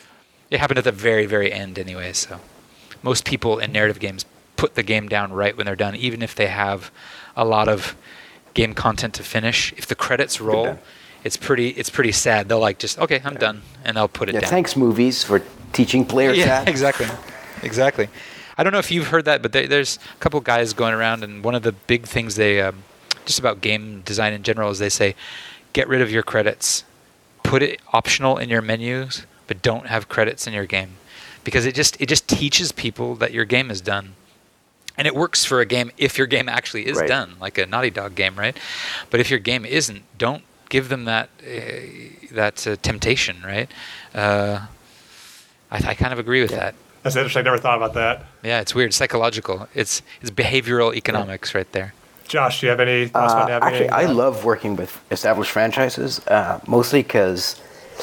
It happened at the very very end anyway, so. Most people in narrative games put the game down right when they're done, even if they have a lot of game content to finish. If the credits roll, it's pretty it's pretty sad. They'll like just, okay, I'm yeah. done, and they'll put it yeah, down. Thanks, movies, for teaching players yeah, that. exactly. Exactly. I don't know if you've heard that, but they, there's a couple guys going around, and one of the big things they, um, just about game design in general, is they say, get rid of your credits. Put it optional in your menus, but don't have credits in your game. Because it just it just teaches people that your game is done. And it works for a game if your game actually is right. done, like a Naughty Dog game, right? But if your game isn't, don't give them that uh, that uh, temptation, right? Uh, I, I kind of agree with yeah. that. That's interesting. I never thought about that. Yeah, it's weird. Psychological. It's it's behavioral economics yeah. right there. Josh, do you have any thoughts uh, on navigating? Actually, I love working with established franchises, uh, mostly because,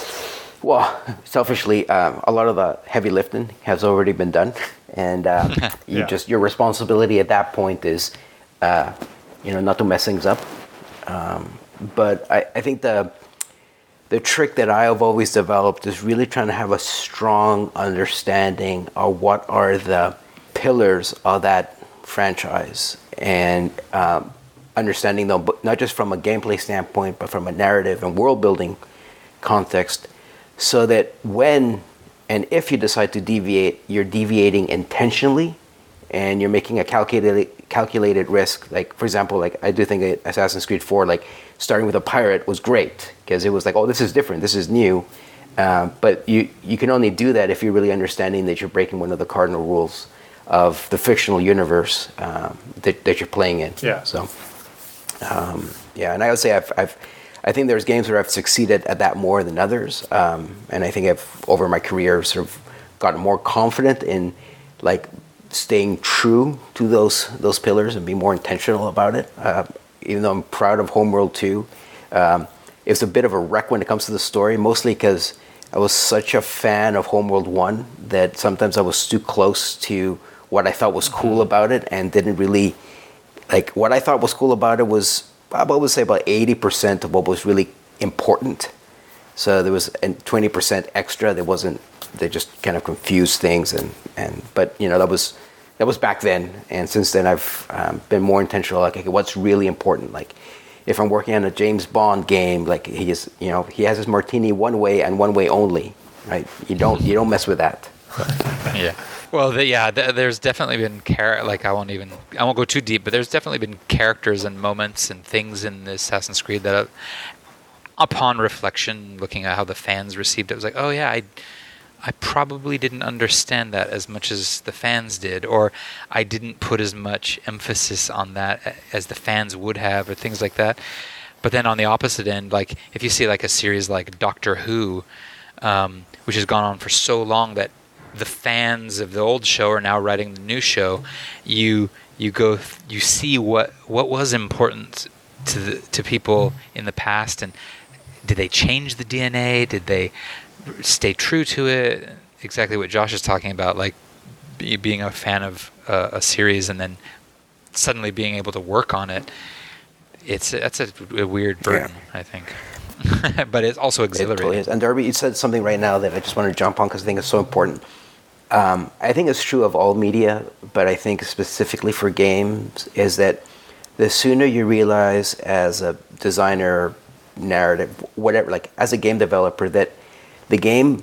well, selfishly, um, a lot of the heavy lifting has already been done, and um, you yeah. just your responsibility at that point is, uh, you know, not to mess things up. Um, but I, I think the the trick that I have always developed is really trying to have a strong understanding of what are the pillars of that franchise, and um, understanding them, but not just from a gameplay standpoint, but from a narrative and world building context, so that when and if you decide to deviate, you're deviating intentionally, and you're making a calculated calculated risk. Like, for example, like I do think Assassin's Creed four, like starting with a pirate was great because it was like, oh, this is different, this is new. Uh, but you you can only do that if you're really understanding that you're breaking one of the cardinal rules of the fictional universe um, that that you're playing in. Yeah. So, um, yeah, and I would say I've I've. I think there's games where I've succeeded at that more than others, um, and I think I've over my career sort of gotten more confident in like staying true to those those pillars and be more intentional about it. Uh, even though I'm proud of Homeworld two, um, it's a bit of a wreck when it comes to the story, mostly because I was such a fan of Homeworld one that sometimes I was too close to what I thought was cool about it and didn't really like what I thought was cool about it was. I would say about eighty percent of what was really important. So there was twenty percent extra that wasn't, they just kind of confused things. And, and but, you know, that was that was back then. And since then, I've um, been more intentional, like, okay, what's really important? Like, if I'm working on a James Bond game, like, he is, you know, he has his martini one way and one way only, right? You don't, you don't mess with that. Yeah. Well, the, yeah, th- there's definitely been char- like I won't even I won't go too deep, but there's definitely been characters and moments and things in this Assassin's Creed that, uh, upon reflection, looking at how the fans received it, was like, oh yeah, I, I probably didn't understand that as much as the fans did, or I didn't put as much emphasis on that as the fans would have, or things like that. But then on the opposite end, like if you see like a series like Doctor Who, um, which has gone on for so long that the fans of the old show are now writing the new show, you you go you see what what was important to the, to people in the past, and did they change the D N A? Did they stay true to it? Exactly what Josh is talking about, like be, being a fan of uh, a series and then suddenly being able to work on it. It's that's a, a weird burden, yeah. I think. But it's also exhilarating. It totally is. And Darby, you said something right now that I just want to jump on because I think it's so important. Um, I think it's true of all media, but I think specifically for games is that the sooner you realize as a designer, narrative, whatever, like as a game developer, that the game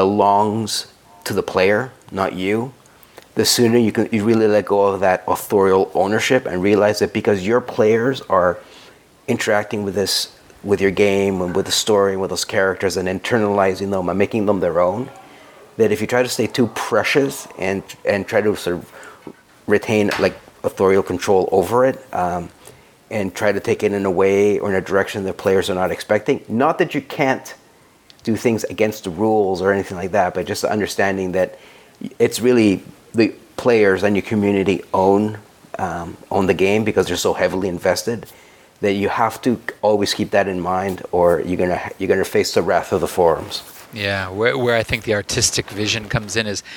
belongs to the player, not you, the sooner you can you really let go of that authorial ownership and realize that because your players are interacting with this, with your game and with the story and with those characters and internalizing them and making them their own, that if you try to stay too precious and and try to sort of retain like authorial control over it, um, and try to take it in a way or in a direction that players are not expecting, not that you can't do things against the rules or anything like that, but just understanding that it's really the players and your community own um, own the game because they're so heavily invested, that you have to always keep that in mind, or you're gonna you're gonna face the wrath of the forums. Yeah, where where I think the artistic vision comes in is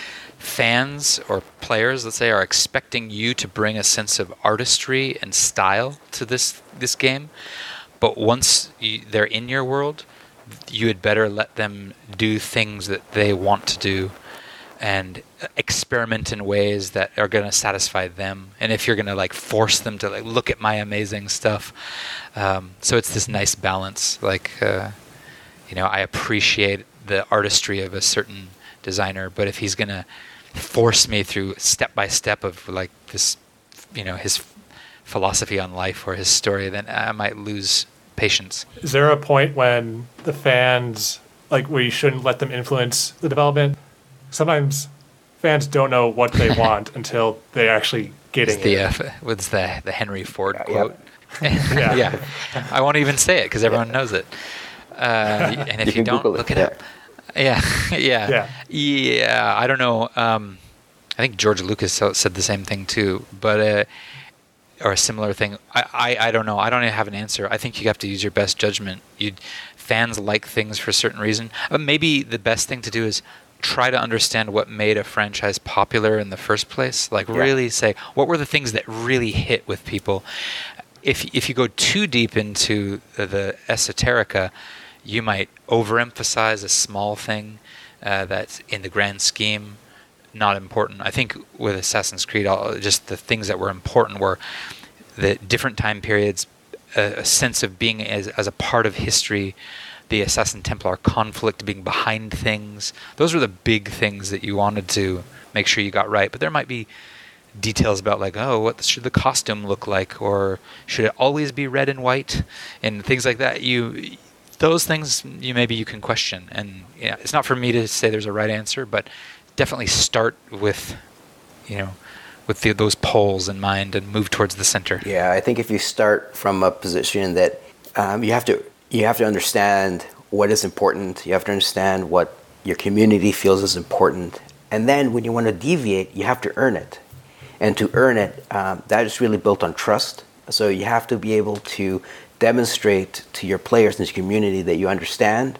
fans or players, let's say, are expecting you to bring a sense of artistry and style to this this game, but once you, they're in your world, you had better let them do things that they want to do and experiment in ways that are going to satisfy them. And if you're going to like force them to like look at my amazing stuff, um, so it's this nice balance. Like, uh, you know, I appreciate the artistry of a certain designer, but if he's going to force me through step by step of like this, you know, his philosophy on life or his story, then I might lose patience. Is there a point when the fans, like, where you shouldn't let them influence the development? Sometimes fans don't know what they want until they're actually getting it's the, it. Uh, what's the the Henry Ford Yeah, quote? Yeah. Yeah, I won't even say it because everyone knows it. Uh, and if you, You can don't, Google it, look it yeah. up. Yeah, yeah, Yeah. yeah. I don't know. Um, I think George Lucas so- said the same thing too, but uh, or a similar thing. I, I, I don't know. I don't even have an answer. I think you have to use your best judgment. You fans like things for a certain reason. Uh, maybe the best thing to do is try to understand what made a franchise popular in the first place. Like, Yeah. really say, what were the things that really hit with people? If if you go too deep into the, the esoterica, you might overemphasize a small thing uh, that's in the grand scheme not important. I think with Assassin's Creed, all, just the things that were important were the different time periods, a, a sense of being as, as a part of history, the Assassin Templar conflict, being behind things. Those were the big things that you wanted to make sure you got right. But there might be details about like, oh, what should the costume look like, or should it always be red and white, and things like that. You, those things, you maybe you can question. And yeah, it's not for me to say there's a right answer, but definitely start with, you know, with the, those poles in mind and move towards the center. Yeah, I think if you start from a position that um, you have to you have to understand what is important, you have to understand what your community feels is important, and then when you want to deviate, you have to earn it. And to earn it, um, that is really built on trust. So you have to be able to demonstrate to your players and your community that you understand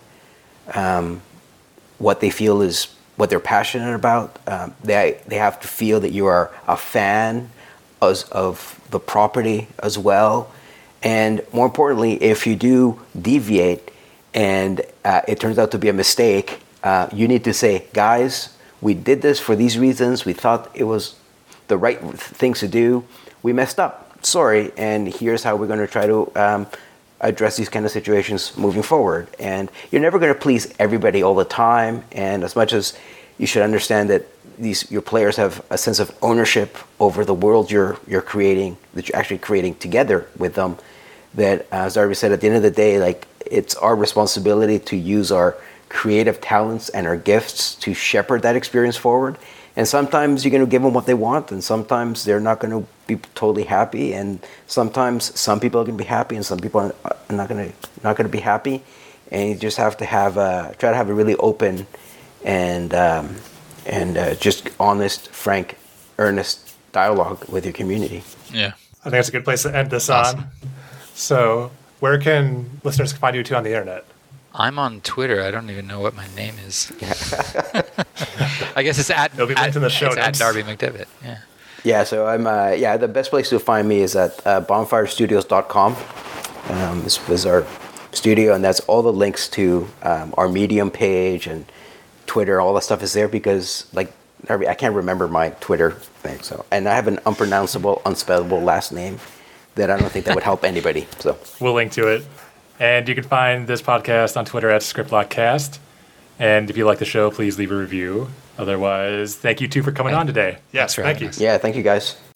um, what they feel is what they're passionate about. Um, they they have to feel that you are a fan as, of the property as well. And more importantly, if you do deviate and uh, it turns out to be a mistake, uh, you need to say, guys, we did this for these reasons. We thought it was the right things to do. We messed up. Sorry. And here's how we're going to try to um, address these kind of situations moving forward. And you're never going to please everybody all the time. And as much as you should understand that these your players have a sense of ownership over the world you're you're creating, that you're actually creating together with them, that uh, as Darby said, at the end of the day, like it's our responsibility to use our creative talents and our gifts to shepherd that experience forward. And sometimes you're going to give them what they want, and sometimes they're not going to be totally happy. And sometimes some people are going to be happy, and some people are not going to not going to be happy. And you just have to have a, try to have a really open and um, and uh, just honest, frank, earnest dialogue with your community. Yeah, I think that's a good place to end this awesome. on. So, where can listeners find you two on the internet? I'm on Twitter. I don't even know what my name is. I guess it's at, It'll be at, linked in the show it's at notes. Darby McDevitt. Yeah. Yeah, so I'm. Uh, yeah, the best place to find me is at uh, bonfire studios dot com. Um, this was our studio, and that's all the links to um, our Medium page and Twitter. All the stuff is there because, like, I can't remember my Twitter thing. So, and I have an unpronounceable, unspellable last name that I don't think that would help anybody. So We'll link to it. And you can find this podcast on Twitter at ScriptBlockCast. And if you like the show, please leave a review. Otherwise, thank you two for coming on today. Yes, for thank having you. us. yeah, thank you guys.